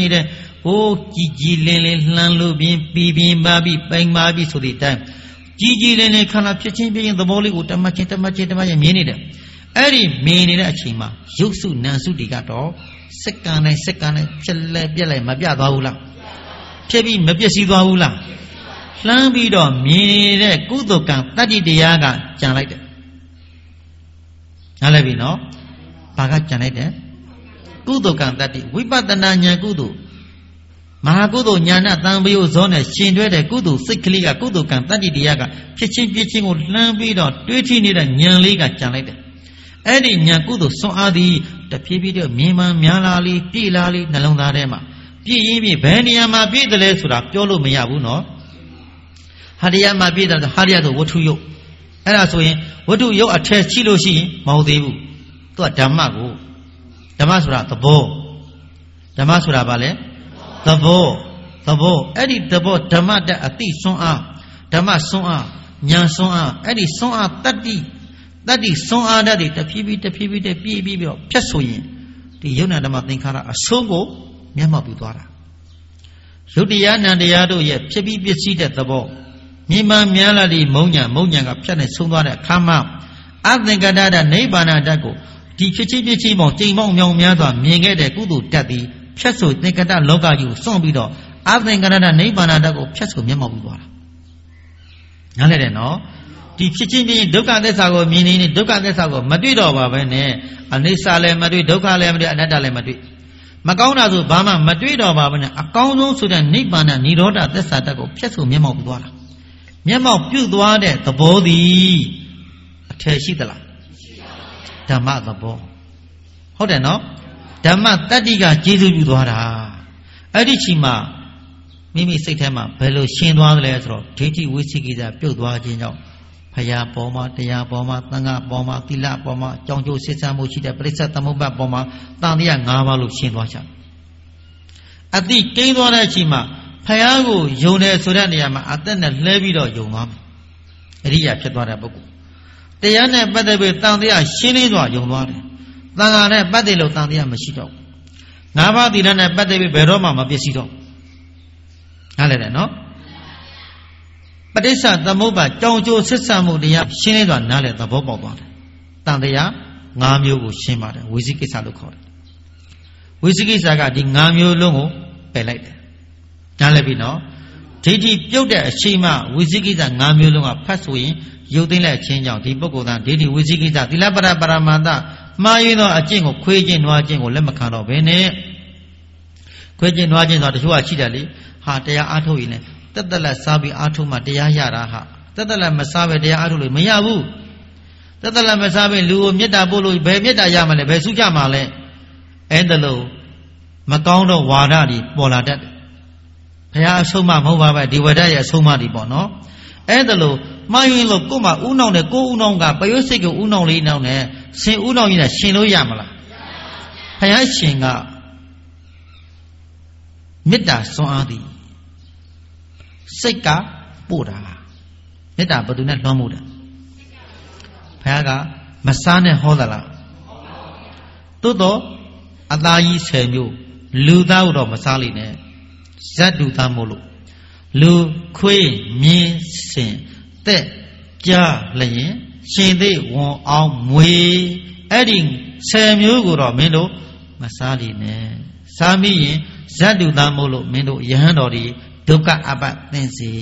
ကြီးလင်းလှမ်းလို့ပြင်းပါပြီပိုင်ပါပြီဆိုတဲ့အတိုင်းကြီးလင်းခန္ဓာဖြစ်ချင်းသဘောလေးကိုတမတ်ချင်းမြင်နေတယ်အဲ့ဒီမြင်နေတဲ့အချိန်မှာရုပ်စုနာမ်စုတွေကတော့စက္ကန့်တိုင်းဖြစ်လိုက်ပြက်လိုက်မပြတ်သွားဘူးလားဖြစ်ပြီးမပြည့်စည်သွားဘူးလားလှမ်းပြီးတော့မြင်နေတဲ့ကုသိုလ်ကံတတ္တိတရားကကြံလိုက်တယ်နားလည်ပြီနော်ဘာကကြံလိုက်တယ်ကုသိုလ်ကံတတ္တိဝိပဿနာဉာဏ်ကုသိုလ်မဟာကုသိုလ်ဉာဏ်နဲ့တန်ဖိုးဇောနဲ့ရှင်တွဲတဲ့ကုသိုလ်စိတ်ကလေးကကုသိုလ်ကံတတ္တိတရားကဖြစ်ချင်းကိုလှမ်းပြီးတော့တွေးထိနေတဲ့ဉာဏ်လေးကကြံလိုက်တယ်အဲ့ဒီဉာဏ်ကုသိုလ်စွန့်အားသည်တဖြည်းဖြည်းတော့မြင်မှများလာလေပြည့်လာလေနှလုံးသားထဲမှာပြည့်ရင်ဘယ်နေရာမှာပြည့်တယ်လဲဆိုတာပြောလို့မရဘူးနော်ဟာတရားမှာပြည့်တယ်ဟာတရားဆိုဝတ္ထုယုတ်အဲ့ဒါဆိုရင်ဝတ္ထုယုတ်အထက်ရှိလို့ရှိရင်မဟုတ်သေးဘူးသူကဓမ္မဆိုတာသဘောဓမ္မဆိုတာဘာလဲသဘောအဲ့ဒီသဘောဓမ္မတအတိစွန်းအားဓမ္မစွန်းအားဉာဏ်စွန်းအားအဲ့ဒီစွန်းအားတတ္တိစွန်းအားတဲ့တဖြည်းဖြည်းပြည့်ပြီးတော့ဖြတ်ဆိုရင်ဒီယုတ်နာဓမ္မသင်္ခါရအဆုံးကိုမျက်မှောက်ပြုသွားတာယုတ်တရားနံတရားတို့ရဲ့ဖြစ်ပြီးပစ္စည်းတဲ့သဘောမြင်မှများလာဒီမုံညာကဖြတ်နေဆုံးသွားတဲ့အခါမှာအသင်္ကတ္တနိဗ္ဗာန်ဓာတ်ကိုဒီဖြစ်ချင်းပေါင်းကြိမ်ပေါင်းမြောင်များစွာမြင်ခဲ့တဲ့ကုသိုလ်ဓာတ်သည်ဖြတ်ဆိုသင်္ကတ္တလောကကြီးကိုစွန့်ပြီးတော့အသင်္ကတ္တနိဗ္ဗာန်ဓာတ်ကိုဖြတ်ဆိုမျက်မှောက်ပြုသွားတာနားလည်တယ်နော်ဒီဖြစ်ချင်းဒုက္ခသစ္စာကိုမြင်နေဒုက္ခသစ္စာကိုမတွေ့တော့ပါပဲနဲ့အနိစ္စလည်းမတွေ့ဒုက္ခလည်းမတွေ့အနတ္တလည်းမတွေ့မကောင်းတာဆိုဘာမှမတွေ့တော့ပါဘူးနဲ့အကောင်းဆုံးဆိုတဲ့နိဗ္ဗာန်နိရောဓသစ္စာတတ်ကိုဖြတ်ဆိုမျက်မှောက်ပြုသွားတာမျက်မှောက်ပြုသွားတဲ့သဘောသည်အထည်ရှိသလားဓမ္မသဘောဟုတ်တယ်နော်ဓမ္မတတ္တိကကျေစုပြုသွားတာအဲ့ဒီချိန်မှာမိမိစိတ်ထဲမှာဘယ်လိုရှင်းသွားသလဲဆိုတော့ဒိဋ္ဌိဝိသိကိစ္စပြုတ်သွားခြင်းကြောင့်ဖရာပေါ်မှာတရားပေါ်မှာသံဃာပေါ်မှာသီလပေါ်မှာကြောင်းကျိုးစစ်ဆမ်းမှုရှိတဲ့ပရိစ္ဆေသမုပ္ပါပေါ်မှာတန်တရား၅ပါးလို့ရှင်းသွားကြအတိကိန်းသွားတဲ့အချိန်မှာဖရာကိုယုံတယ်ဆိုတဲ့နေရာမှာအသက်နဲ့လှဲပြီးတော့ယုံသွားမယ်အရိယာဖြစ်သွားတဲ့ပုဂ္ဂိုလ်တရားနဲ့ပတ်သက်ပြီးတန်တရားရှင်းလင်းစွာယုံသွားတယ်သံဃာနဲ့ပတ်သက်လို့တန်တရားမရှိတော့ဘူး၅ပါးသီလနဲ့ပတ်သက်ပြီးဘယ်တော့မှမပြည့်စည်တော့နားလည်တယ်နော်ပဋိစ္စသမုပ္ပါကြောင်းကျိုးဆက်ဆံမှုတရားရှင်းလင်းစွာနားလည်သဘောပေါက်သွားတယ်တန်တရား၅မျိုးကိုရှင်းပါတယ်ဝိသိကိစ္စလို့ခေါ်တယ်ဝိသိကိစ္စကဒီ၅မျိုးလုံးကိုပယ်လိုက်တယ်နားလည်ပြီနော်ဒိဋ္ဌိပြုတ်တဲ့အချိန်မှဝိသိကိစ္စ၅မျိုးလုံးကဖတ်ဆိုရင်ရုပ်သိမ်းလိုက်ခြင်းကြောင့်ဒီပုဂ္ဂိုလ်ကဒိဋ္ဌိဝိသိကိစ္စသီလပရပရမတ္တမှားရင်းသောအကျင့်ကိုခွေးခြင်းနွားခြင်းကိုလက်မခံတော့ဘဲနဲ့ခွေးခြင်းနွားခြင်းဆိုတာတချို့ကရှိတယ်လေဟာတရားအားထုတ်ရင်လည်းတက်လက်စားပြီးအားထုတ်မှတရားရတာဟာတက်လက်မစားပဲတရားအားထုတ်လို့မရဘူးတက်လက်မစားပဲလူကိုမေတ္တာပို့လို့ဘယ်မေတ္တာရမှာလဲဘယ်စုကြမှာလဲအဲ့ဒါလို့မကောင်းတော့ဝါဒတွေပေါ်လာတတ်တယ်ဘုရားအဆုံးမမဟုတ်ပါပဲဒီဝဒရဲ့အဆုံးမတွေပေါ့နော်အဲ့ဒါလို့မှားရင်လို့ကို့မှာဥနှောင်းတယ်ကိုဥနှောင်းကပယုတ်စိတ်ကိုဥနှောင်းလေးနှောင်းတယ်ဆင်ဥနှောင်းကြီးနဲ့ရှင်လို့ရမလားဘုရားရှင်ကမေတ္တာစွမ်းအားသည်စိတ်ကပို့တာမေတ္တာဘယ်သူနဲ့လွှမ်းမိုးတာဘုရားကမစားနဲ့ဟောသလားသို့တော့အသားကြီး10မျိုးလူသားတော့မစားလိမ့်နဲ့ဇတ်တူသားမို့လို့လူခွေးမြင်းစင်တက်ကြားလျင်ရှင်သေးဝန်အောင်မွေအဲ့ဒီ10မျိုးကိုတော့မင်းတို့မစားလိမ့်နဲ့စားမိရင်ဇတ်တူသားမို့လို့မင်းတို့ယဟန်တော်ဒီဒုက္ခအပသင်စီ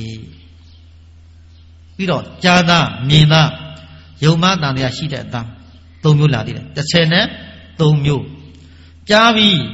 ပြီးတော့ကြားသားမြင်သားယုံမတန်တရားရှိတဲ့အသား3မျိုးလာသေးတယ်13မျိုးကြားပြီး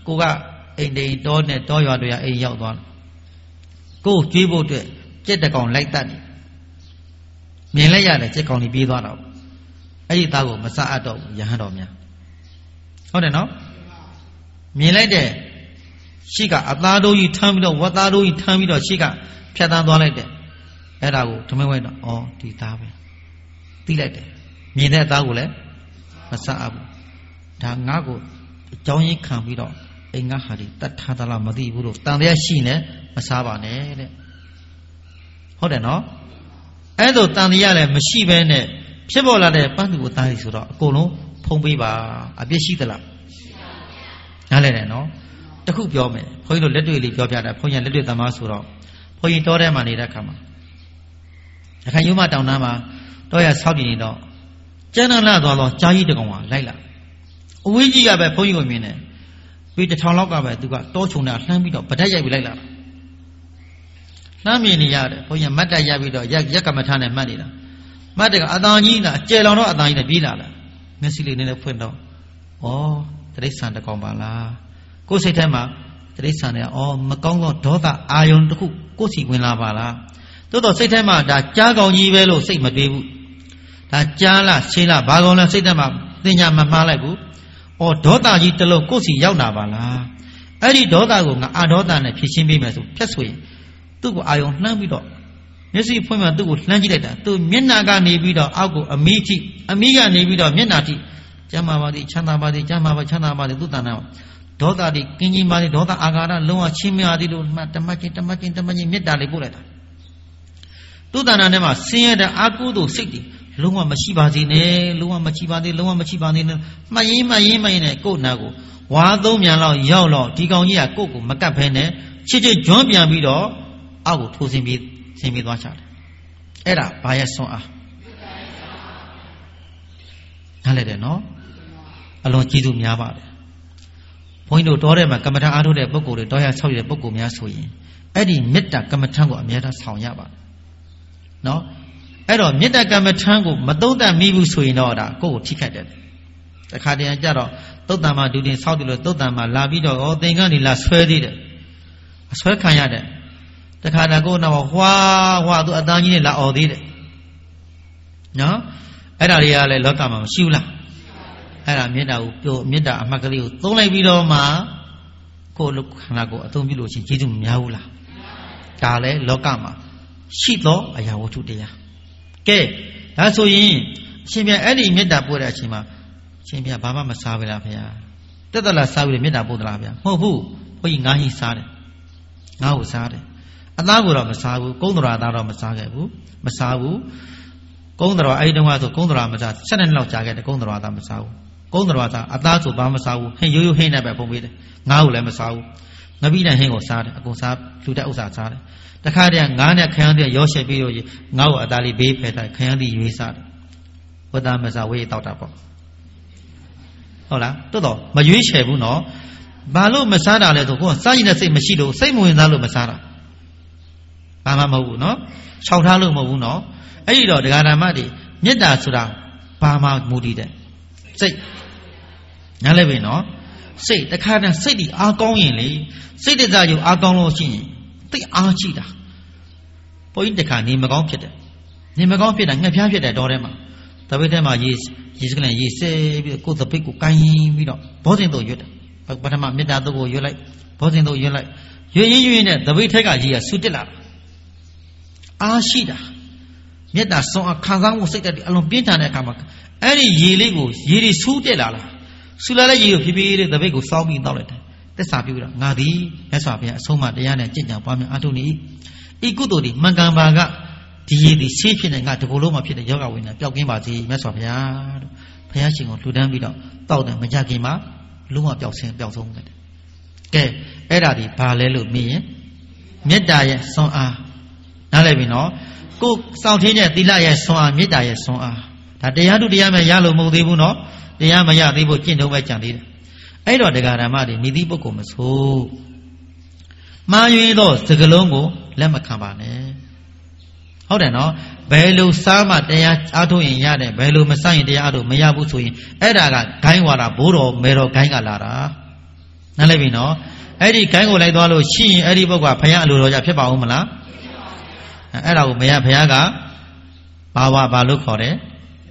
ကိုကအိမ်တိန်တောနဲ့တောရွာတွေကအိမ်ရောက်သွားကိုကျွေးဖို့အတွက်ကြက်တကောင်လိုက်တတ်တယ်မြင်လိုက်ရတယ်ကြက်ကောင်ကြီးပြေးသွားတော့အဲ့ဒီသားကိုမစားအပ်တော့ဘူးယဟန်တော်များဟုတ်တယ်နော်မြင်လိုက်တဲ့ရှိကအသားတို့ကြီးထမ်းပြီးတော့ဝတ်သားတို့ကြီးထမ်းပြီးတော့ရှိကဖြတ်တန်းသွားလိုက်တယ်အဲ့ဒါကိုဓမင်းဝဲတော့ဩဒီသားပဲသိလိုက်တယ်မြင်တဲ့အသားကိုလည်းမစားအပ်ဘူးဒါငါ့ကိုအကြောင်းရင်းခံပြီးတော့အိမ်ငါဟာဒီတတ်ထားသလားမသိဘူးလို့တန်တရားရှိနေမစားပါနဲ့တဲ့ဟုတ်တယ်နော်အဲ့ဒါတန်တရားလည်းမရှိဘဲနဲ့ဖြစ်ပေါ်လာတဲ့ပန်းသူအသားကြီးဆိုတော့အကုန်လုံးဖုံးပေးပါအပြစ်ရှိသလားနားလဲတယ်နော်တခုပြောမယ်ဘုန်းကြီးတို့လက်တွေ့လေးပြောပြတာဘုန်းကြီးလက်တွေ့သမားဆိုတော့ဘုန်းကြီးတောထဲမှာနေတဲ့အခါမှာအခါယူမတောင်တန်းမှာတောရဆောက်ပြနေတော့ကျန်းနာသွားတော့ကြားကြီးတကောင်ကလိုက်လာအဝေးကြီးကပဲဘုန်းကြီးကိုမြင်တယ်ပြီး1000လောက်ကပဲသူကတောချုံနဲ့လှမ်းပြီးတော့ဗဒက်ရိုက်ပြီးလိုက်လာလှမ်းမြင်နေရတယ်ဘုန်းကြီးမတ်တက်ရပြီးတော့ရက်ကမထားနဲ့မှတ်နေတာမှတ်တယ်ကအသားကြီးလားကျယ်လောင်တော့အသားကြီးနဲ့ပြေးလာလားမျက်စိလေးနဲ့ဖွင့်တော့ဩတရိစ္ဆာန်တကောင်ပါလားကိုယ်စိတ်ထဲမှာတရိစ္ဆာန်နဲ့မကောင်းသောဒေါသအာယုန်တစ်ခုကိုယ်စီဝင်လာပါလားသို့တော့စိတ်ထဲမှာဒါကြားကောင်ကြီးပဲလို့စိတ်မတွေးဘူးဒါကြားလားရှင်းလားဘာကောင်လဲစိတ်ထဲမှာသင်ညာမမှားလိုက်ဘူးဒေါသကြီးတစ်လုံးကိုယ်စီရောက်လာပါလားအဲ့ဒီဒေါသကိုငါအာဒေါသနဲ့ဖြည့်ရှင်းပေးမယ်ဆိုဖြတ်ဆိုရင်သူ့ကိုအာယုန်လှမ်းပြီးတော့မျက်စိဖွင့်မှသူ့ကိုလှမ်းကြည့်လိုက်တာသူမျက်နှာကနေပြီးတော့အောက်ကိုအမီးကြည့်အမီးကနေပြီးတော့မျက်နှာကြည့်ကျမ်းမာပါသည်ချမ်းသာပါသည်ကျမ်းမာပါချမ်းသာပါသည်သူ့တဏ္ဍာဒေါသတိကင်းကြီးပါသည်ဒေါသအာဃာတလုံးဝချင်းမြသည်လို့မှတမတ်ချင်းမေတ္တာလေးပို့လိုက်တာသူ့တဏ္ဍာထဲမှာဆင်းရဲတဲ့အာကုသိုလ်စိတ်တွေလုံးဝမရှိပါစေနဲ့လုံးဝမရှိပါသေးလုံးဝမရှိပါသေးနဲ့မှတ်ရင်နဲ့ကိုယ့်နာကိုဝါသုံးမြန်လောက်ရောက်တော့ဒီကောင်ကြီးကကိုယ့်ကိုမကတ်ဖဲနဲ့ချစ်ကျွမ်းပြန်ပြီးတော့အောက်ကိုထိုးဆင်းပြီးသွားချတယ်အဲ့ဒါဘာရဲ့ဆွမ်းအားနားလည်တယ်နော်အလွန်ကျေးဇူးများပါတယ်ဘုန်းကြီးတို့တောထဲမှာကမ္မထအားထုတ်တဲ့ပုဂ္ဂိုလ်တွေတောရဆောက်ရတဲ့ပုဂ္ဂိုလ်များဆိုရင်အဲ့ဒီမေတ္တာကမ္မထကိုအမြဲတမ်းဆောင်ရပါတယ်နော်အဲ့တော့မေတ္တာကမ္မထကိုမသုံးသပ်မိဘူးဆိုရင်တော့ဒါကိုယ့်ကိုထိခိုက်တယ်တခါတည်းကြတော့သုတ်တံမှာဒုတင်ဆောက်တယ်လို့သုတ်တံမှာလာပြီးတော့သင်္ကန်းနေလာဆွဲသေးတယ်အဆွဲခံရတယ်တခါတည်းကိုယ်တော့ဟွာသူအသားကြီးနဲ့လာអော်သေးတယ်နော်အဲ့ဒါတွေကလည်းလောကမှာမရှိဘူးလားအဲ့ဒါမေတ္တာကိုပြောမေတ္တာအမှတ်ကလေးကိုသုံးလိုက်ပြီးတော့မှကိုယ်ခန္ဓာကိုယ်အသုံးပြုလို့ရှိရင်ကျေးဇူးမများဘူးလားဒါလည်းလောကမှာရှိသောအရာဝတ္ထုတရားကဲဒါဆိုရင်အရှင်ဘုရားအဲ့ဒီမေတ္တာပို့တဲ့အချိန်မှာအရှင်ဘုရားဘာမှမစားဘူးလားဗျာတက်တက်လာစားပြီးမေတ္တာပို့သလားဗျာမဟုတ်ဘူးဘုန်းကြီးငါးဟင်းစားတယ်ငါ့ကိုစားတယ်အသားကိုတော့မစားဘူးကုန်းတော်သားတော့မစားခဲ့ဘူးမစားဘူးကုန်းတော်အဲ့ဒီတုန်းကဆိုကုန်းတော်မစား7နှစ်လောက်ကြာခဲ့တယ်ကုန်းတော်သားမစားဘူးကုန်းတော်သားအသားဆိုဘာမစားဘူးဟင်းရိုးဟင်းနဲ့ပဲပုံပေးတယ်ငါ့ကိုလည်းမစားဘူးငပိနဲ့ဟင်းကိုစားတယ်အကုန်စားလူတဲ့ဥစ္စာစားတယ်တခါတည်းငါးနဲ့ခရမ်းတည်းရောရှက်ပြီးတော့ငါ့ကိုအသားလေးဘေးဖယ်ထားခရမ်းတည်းရွေးစားတယ်ဝတ်သားမစားဝေးတောက်တာပေါ့ဟုတ်လားတော်တော်မရွေးချယ်ဘူးနော်ဘာလို့မစားတာလဲဆိုကိုယ်စားရင်တဲ့စိတ်မရှိလို့စိတ်မဝင်စားလို့မစားတာဘာမှမဟုတ်ဘူးနော်ခြောက်ထားလို့မဟုတ်ဘူးနော်အဲ့ဒီတော့ဒကာဓမ္မတွေမေတ္တာဆိုတာဘာမှမူတည်တဲ့စိတ်နားလဲပြီနော်စိတ်တခါတည်းစိတ်ဒီအားကောင်းရင်လေစိတ်တစားယူအားကောင်းလို့ရှိရင်သိအားကြည့်တာဘုန်းကြီးတခါနေမကောင်းဖြစ်တယ်နေမကောင်းဖြစ်တာငှက်ဖျားဖြစ်တယ်တောထဲမှာတပိတ်ထဲမှာရေစကလန်ရေဆဲပြီးကိုယ်တပိတ်ကိုကိုင်းပြီးတော့ဘောဇင်တို့ရွတ်တယ်ပထမမေတ္တာတို့ကိုရွတ်လိုက်ဘောဇင်တို့ရွတ်လိုက်ရွတ်နဲ့တပိတ်ထက်ကရေကဆူတက်လာအားရှိတာမေတ္တာဆုံးအခါကောင်းမှုစိတ်တက်အလွန်ပြင်းထန်တဲ့အခါမှာအဲ့ဒီရေလေးကိုရေတွေဆူတက်လာလားဆူလာတဲ့ရေကိုဖြည်းဖြည်းလေးတပိတ်ကိုစောင်းပြီးတောက်လိုက်တယ်သစ္စာပြုတော့ငါသည်မြတ်စွာဘုရားအဆုံးအမတရားနဲ့ကြင်ကြံပွားများအားထုတ်နေဤကုသိုလ်ဒီမှန်ကန်ပါကဒီရည်ဒီဆေးဖြစ်နေငါတကူလုံးမှာဖြစ်တဲ့ယောဂဝိညာဉ်ပျောက်ကင်းပါစေမြတ်စွာဘုရားတို့ဘုရားရှင်ကိုလှူဒန်းပြီးတော့တောက်တယ်မကြခင်မှာလုံးဝပျောက်ဆုံးတယ်ကဲအဲ့ဒါဒီဘာလဲလို့မေးရင်မေတ္တာရဲ့ဆွမ်းအားနားလည်ပြီနော်ကိုစောင့်ထင်းတဲ့သီလရဲ့ဆွမ်းအားမေတ္တာရဲ့ဆွမ်းအားဒါတရားတုတရားမဲ့ရလို့မဟုတ်သေးဘူးနော်တရားမရသေးဖို့ကျင့်တော့ပဲကြံသေးတယ်အဲ့တော့တရားဓမ္မတွေမိသည့်ပုဂ္ဂိုလ်မဆိုမှားယွင်းသောစကလုံးကိုလက်မခံပါနဲ့ဟုတ်တယ်နော်ဘယ်လိုစားမှတရားအားထုတ်ရင်ရတယ်ဘယ်လိုမစားရင်တရားအားထုတ်မရဘူးဆိုရင်အဲ့ဒါကဂိုင်းဝါတာဘိုးတော်မေတော်ဂိုင်းကလာတာနားလည်ပြီနော်အဲ့ဒီကိုင်းကိုလိုက်သွားလို့ရှိရင်အဲ့ဒီပုဂ္ဂိုလ်ကဘုရားအလိုတော်ကြဖြစ်ပါဦးမလားအဲ့ဒါကိုဘုရားကဘာလို့ခေါ်တယ်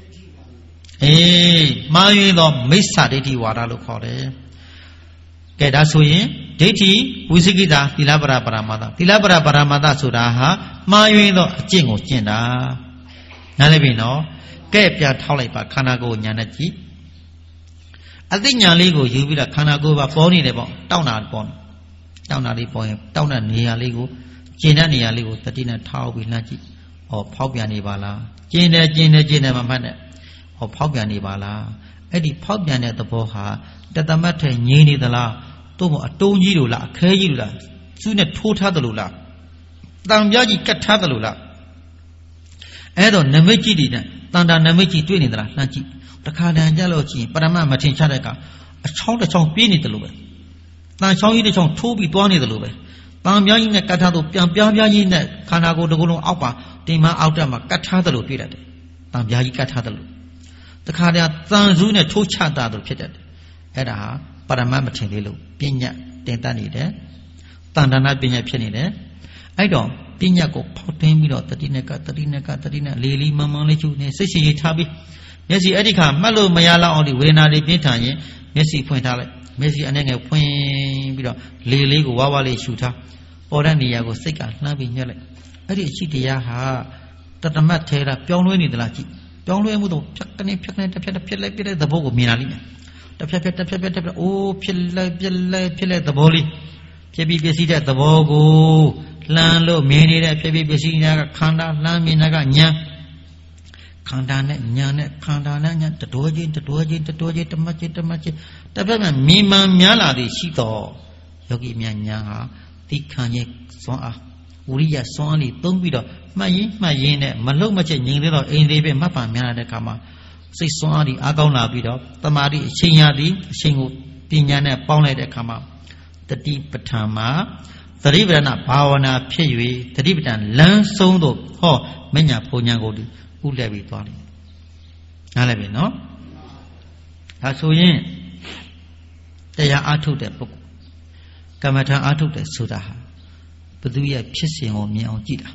မှားယွင်းသောမိစ္ဆာဒိဋ္ဌိဝါဒလို့ခေါ်တယ်ကဲဒါဆိုရင်ဒိဋ္ဌိဝိသိကိတာသီလပရပရမတ္တသီလပရပရမတ္တဆိုတာဟာမှားယွင်းသောအကျင့်ကိုကျင့်တာနားလည်ပြီနော်ကဲပြထောက်လိုက်ပါခန္ဓာကိုယ်ညာနဲ့ကြည့်အသိဉာဏ်လေးကိုယူပြီးတော့ခန္ဓာကိုယ်ပါပေါ်နေတယ်ပေါ့တောင်းတာပေါ့တောင်းတာလေးပေါ်ရင်တောင်းတဲ့နေရာလေးကိုကျင်တဲ့နေရာလေးကိုတတိနဲ့ထောက်ပြီးလှမ်းကြည့်ဟောဖောက်ပြန်နေပါလားကျင်တယ်မမှတ်နဲ့ဟောဖောက်ပြန်နေပါလားအဲ့ဒီဖောက်ပြန်တဲ့သဘောဟာတသမတ်ထဲငြိမ်နေသလားတို့မအတုံးကြီးလို့လားအခဲကြီးလို့လားစူးနဲ့ထိုးထားတယ်လို့လားတံပြားကြီးကတ်ထားတယ်လို့လားအဲ့တော့နမိတ်ကြီးတွေနဲ့တန်တာနမိတ်ကြီးတွေ့နေသလားလှမ်းကြည့်တခါတန်ကြလို့ကြည့်ပရမတ်မထင်ရှားတဲ့ကအချောင်းတစ်ချောင်းပြေးနေတယ်လို့ပဲတန်ချောင်းကြီးတစ်ချောင်းထိုးပြီးသွားနေတယ်လို့ပဲတန်ပြားကြီးနဲ့ကတ်ထားတော့ပြန်ပြားကြီးနဲ့ခန္ဓာကိုယ်တစ်ခုလုံးအောက်ပါတင်မအောက်တက်မှာကတ်ထားတယ်လို့တွေ့ရတယ်တန်ပြားကြီးကတ်ထားတယ်လို့တခါတည်းတန်စုနဲ့ထိုးချတာလို့ဖြစ်တတ်တယ်အဲ့ဒါဟာပရမတ်မထင်သေးလို့ပညာတင်တတ်နေတယ်တန်တနာပညာဖြစ်နေတယ်အဲ့တော့ပညာကိုဖောက်ထွင်းပြီးတော့တတိနဲ့လေးလေးမန်လေးချုပ်နေစိတ်ရှိထားပြီးမျက်စိအဲ့ဒီခါမှတ်လို့မရလောက်အောင်ဒီဝေဒနာတွေပြင်းထန်ရင်မျက်စိဖွင့်ထားလိုက်မျက်စိအနေငယ်ဖွင့်ပြီးတော့လေလေးကိုဝါလေးရှူထားပေါ်တဲ့နေရာကိုစိတ်ကလှမ်းပြီးညှက်လိုက်အဲ့ဒီအရှိတရားဟာတတမတ်ထဲတာပြောင်းလဲနေသလားကြည့်ပြောင်းလဲမှုတော့ဖြတ်ကနေတစ်ဖြတ်လိုက်သဘောကိုမြင်လာလိမ့်မယ်တစ်ဖြတ်အိုးဖြစ်လိုက်သဘောလေးဖြစ်ပြီးပစ္စည်းတဲ့သဘောကိုလှမ်းလို့မြင်နေတဲ့ဖြစ်ပြီးပစ္စည်းညာကခန္ဓာလှမ်းမြင်တာကညာခန္ဓာနဲ့ညာနဲ့ခန္ဓာနဲ့ညာတတော်ချင်းတမတ်ချင်းတစ်ဖက်မှာမြင်မှန်များလာသည်ရှိတော်ယောဂီများညာဟာတိခံရဲ့စွမ်းအားဝိရိယစွမ်းအားလေးသုံးပြီးတော့မှတ်ရင်းနဲ့မလုံမချက်ငြိမ်သေးတော့အိမ်လေးပဲမှတ်ပါများလာတဲ့အခါမှာစိတ်စွမ်းအားဒီအားကောင်းလာပြီးတော့တမာတိအချိန်ရသည်အချိန်ကိုပညာနဲ့ပေါင်းလိုက်တဲ့အခါမှာတတိပဋ္ဌာန်မှာသတိပဋ္ဌာန်ဘာဝနာဖြစ်၍သတိပဋ္ဌာန်လမ်းဆုံးသို့ဟောမညာဘုံညာကိုဥလဲပြီးသွားတယ်နားလည်ပြီနော်ဒါဆိုရင်တရားအားထုတ်တဲ့ပုဂ္ဂိုလ်ကမ္မထာအားထုတ်တဲ့ဆိုတာဟာဘသူရဲ့ဖြစ်စဉ်ကိုမြင်အောင်ကြည့်တာ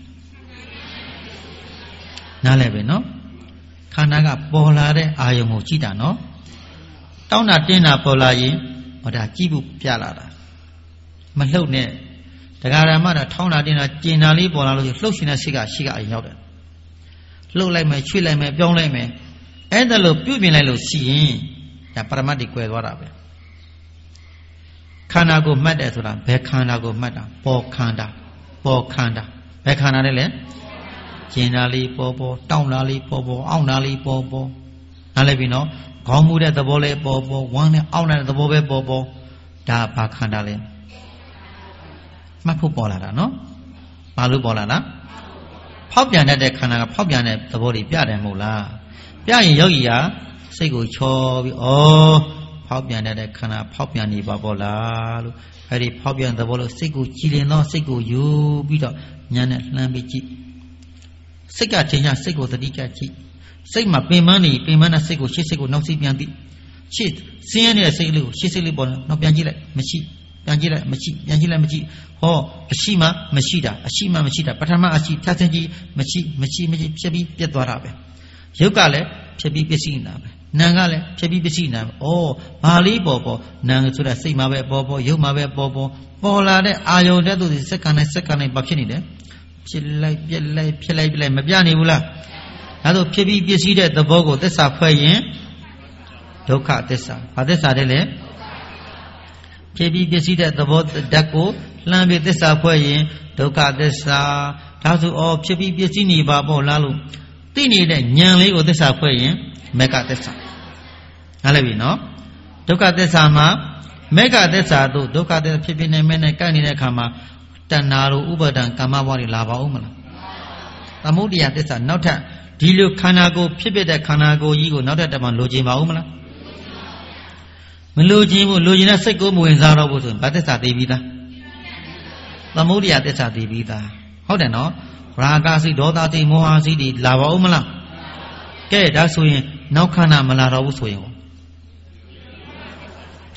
နားလည်ပြီနော်ခန္ဓာကပေါ်လာတဲ့အာယုံကိုကြည့်တာနော်တောင်းတာတင်းတာပေါ်လာရင်ဟောဒါကြည့်ဖို့ပြလာတာမလှုပ်နဲ့တရားဓမ္မတာထောင်းတာတင်းတာကျင်တာလေးပေါ်လာလို့လှုပ်ရှင်တဲ့စိတ်ကရှိကအရင်ရောက်တယ်လှုပ်လိုက်မယ်ချွေလိုက်မယ်ပြောင်းလိုက်မယ်အဲ့ဒါလို့ပြုပြင်လိုက်လို့ရှိရင်ဒါပရမတ်တွေကွယ်သွားတာပဲခန္ဓာကိုမှတ်တယ်ဆိုတာဘယ်ခန္ဓာကိုမှတ်တာပေါ်ခန္ဓာဘယ်ခန္ဓာလဲလဲကျင်တာလေးပေါ်တောင်းတာလေးပေါ်အောင့်တာလေးပေါ်နားလည်ပြီနော်ခေါင်းမူတဲ့သဘောလေးပေါ်ဝမ်းနဲ့အောင့်တဲ့သဘောပဲပေါ်ဒါဘာခန္ဓာလဲမှတ်ဖို့ပေါ်လာတာနော်ဘာလို့ပေါ်လာလားဖောက်ပြန်တဲ့ခန္ဓာကဖောက်ပြန်တဲ့သဘောတွေပြတယ်မဟုတ်လားပြရင်ယောဂီဟာစိတ်ကိုချောပြီးဖောက်ပြန်တဲ့ခန္ဓာဖောက်ပြန်နေပါပေါ်လားလို့အဲ့ဒီဖောက်ပြန်သဘောလို့စိတ်ကိုကြည်လင်သောစိတ်ကိုယူပြီးတော့ဉာဏ်နဲ့လှမ်းပြီးကြည့်စိတ်ကထင်ရှားစိတ်ကိုတတိကကြည့်စိတ်မှာပင်ပန်းတဲ့စိတ်ကိုရှေ့စိတ်ကိုနောက်စိတ်ပြန်သိရှေ့စင်းရနေတဲ့စိတ်လေးကိုရှေ့စိတ်လေးပေါ်နောက်ပြန်ကြည့်လိုက်မရှိပြန်ကြည့်လိုက်မရှိဟောအရှိမှမရှိတာပထမအရှိဖြတ်စင်းကြည့်မရှိဖြစ်ပြီးပြတ်သွားတာပဲရုပ်ကလည်းဖြစ်ပြီးပစ္စည်းနေတာပဲနာမ်ကလည်းဖြစ်ပြီးပစ္စည်းနေတာပဲဘာလေးပေါ်နာမ်ဆိုတာစိတ်မှာပဲပေါ်ရုပ်မှာပဲပေါ်လာတဲ့အာယုန်တဲ့သူစက္ကန့်နဲ့ဘာဖြစ်နေတယ်ဖြစ်လိုက်ပြက်လိုက်မပြနေဘူးလားဒါဆိုဖြစ်ပြီးပစ္စည်းတဲ့သဘောကိုသစ္စာဖွဲ့ရင်ဒုက္ခသစ္စာဘာသစ္စာလဲလဲဖြစ်ပြီးပစ္စည်းတဲ့သဘောဓာတ်ကိုလှမ်းပြီးသစ္စာဖွဲ့ရင်ဒုက္ခသစ္စာဒါဆိုဖြစ်ပြီးပစ္စည်းနေပါပေါ့လားလို့သိနေတဲ့ဉာဏ်လေးကိုသစ္စာဖွဲ့ရင်မေဃသစ္စာနားလည်ပြီနော်ဒုက္ခသစ္စာမှာမေဃသစ္စာတို့ဒုက္ခသစ္စာဖြစ်နေမဲ့နဲ့ကိုက်နေတဲ့အခါမှာတဏှာလိုဥပါဒံကာမဘဝတွေလာပါဦးမလားသမုဒိယသစ္စာနောက်ထပ်ဒီလိုခန္ဓာကိုယ်ဖြစ်တဲ့ခန္ဓာကိုယ်ကြီးကိုနောက်ထပ်တမန်လိုချင်ပါဦးမလားမလိုချင်ဘူးလိုချင်တဲ့စိတ်ကိုမဝင်စားတော့ဘူးဆိုရင်ဘာသစ္စာသိပြီးသားသမုဒိယသစ္စာသိပြီးသားဟုတ်တယ်နော်ရာဂစိတ်ဒေါသစိတ်မောဟစိတ်တွေလာပါဦးမလားကဲဒါဆိုရင်နောက်ခန္ဓာမလာတော့ဘူးဆိုရင်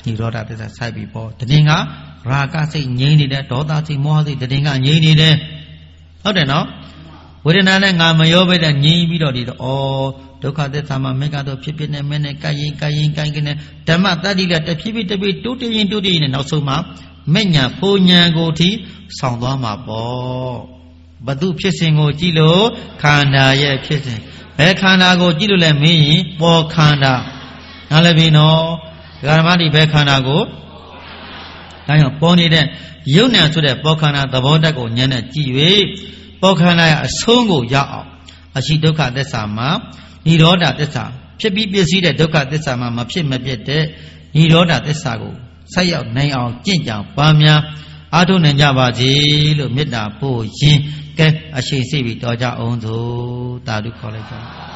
နိရောဓသစ္စာဆိုင်ပြီပေါ့တည်ငါရာဂစိတ်ငြိမ့်နေတယ်ဒေါသစိတ်မောဟစိတ်တည်ငါငြိမ့်နေတယ်ဟုတ်တယ်နော်ဝေဒနာနဲ့ငါမရောပဲတဲ့ငြိမ့်ပြီးတော့ဒီတော့ဒုက္ခသစ္စာမှာမေကတော့ဖြစ်ဖြစ်နဲ့မဲနဲ့ကိုက်ရင်ကိုင်းကနေဓမ္မတတ္တိလည်းတဖြည်းဖြည်းတိုးတည်ရင်နဲ့နောက်ဆုံးမှာမဲ့ညာပုံညာကိုထိဆောင်သွားမှာပေါ့ဘသူဖြစ်စဉ်ကိုကြည့်လို့ခန္ဓာရဲ့ဖြစ်စဉ်ဘယ်ခန္ဓာကိုကြည့်လို့လဲမင်းရင်ပေါ်ခန္ဓာနားလည်ပြီနော်ဒကာဓမ္မတွေဘယ်ခန္ဓာကိုဒါကြောင့်ပေါ်နေတဲ့ယုံနာဆိုတဲ့ပေါ်ခန္ဓာသဘောတတ်ကိုဉာဏ်နဲ့ကြည့်၍ပေါ်ခန္ဓာရဲ့အဆုံးကိုရအောင်အရှိဒုက္ခသစ္စာမှာនិရောဓသစ္စာဖြစ်ပြီးပြည့်စည်တဲ့ဒုက္ခသစ္စာမှာမဖြစ်မပြတ်တဲ့និရောဓသစ္စာကိုဆက်ရောက်နိုင်အောင်ကြင့်ကြံပါများအားထုတ်နိုင်ကြပါစေလို့မေတ္တာပို့ရင်းကဲအရှိန်စိတ်ပြီးတော်ကြအောင်သို့တာဓုခေါ်လိုက်ပါ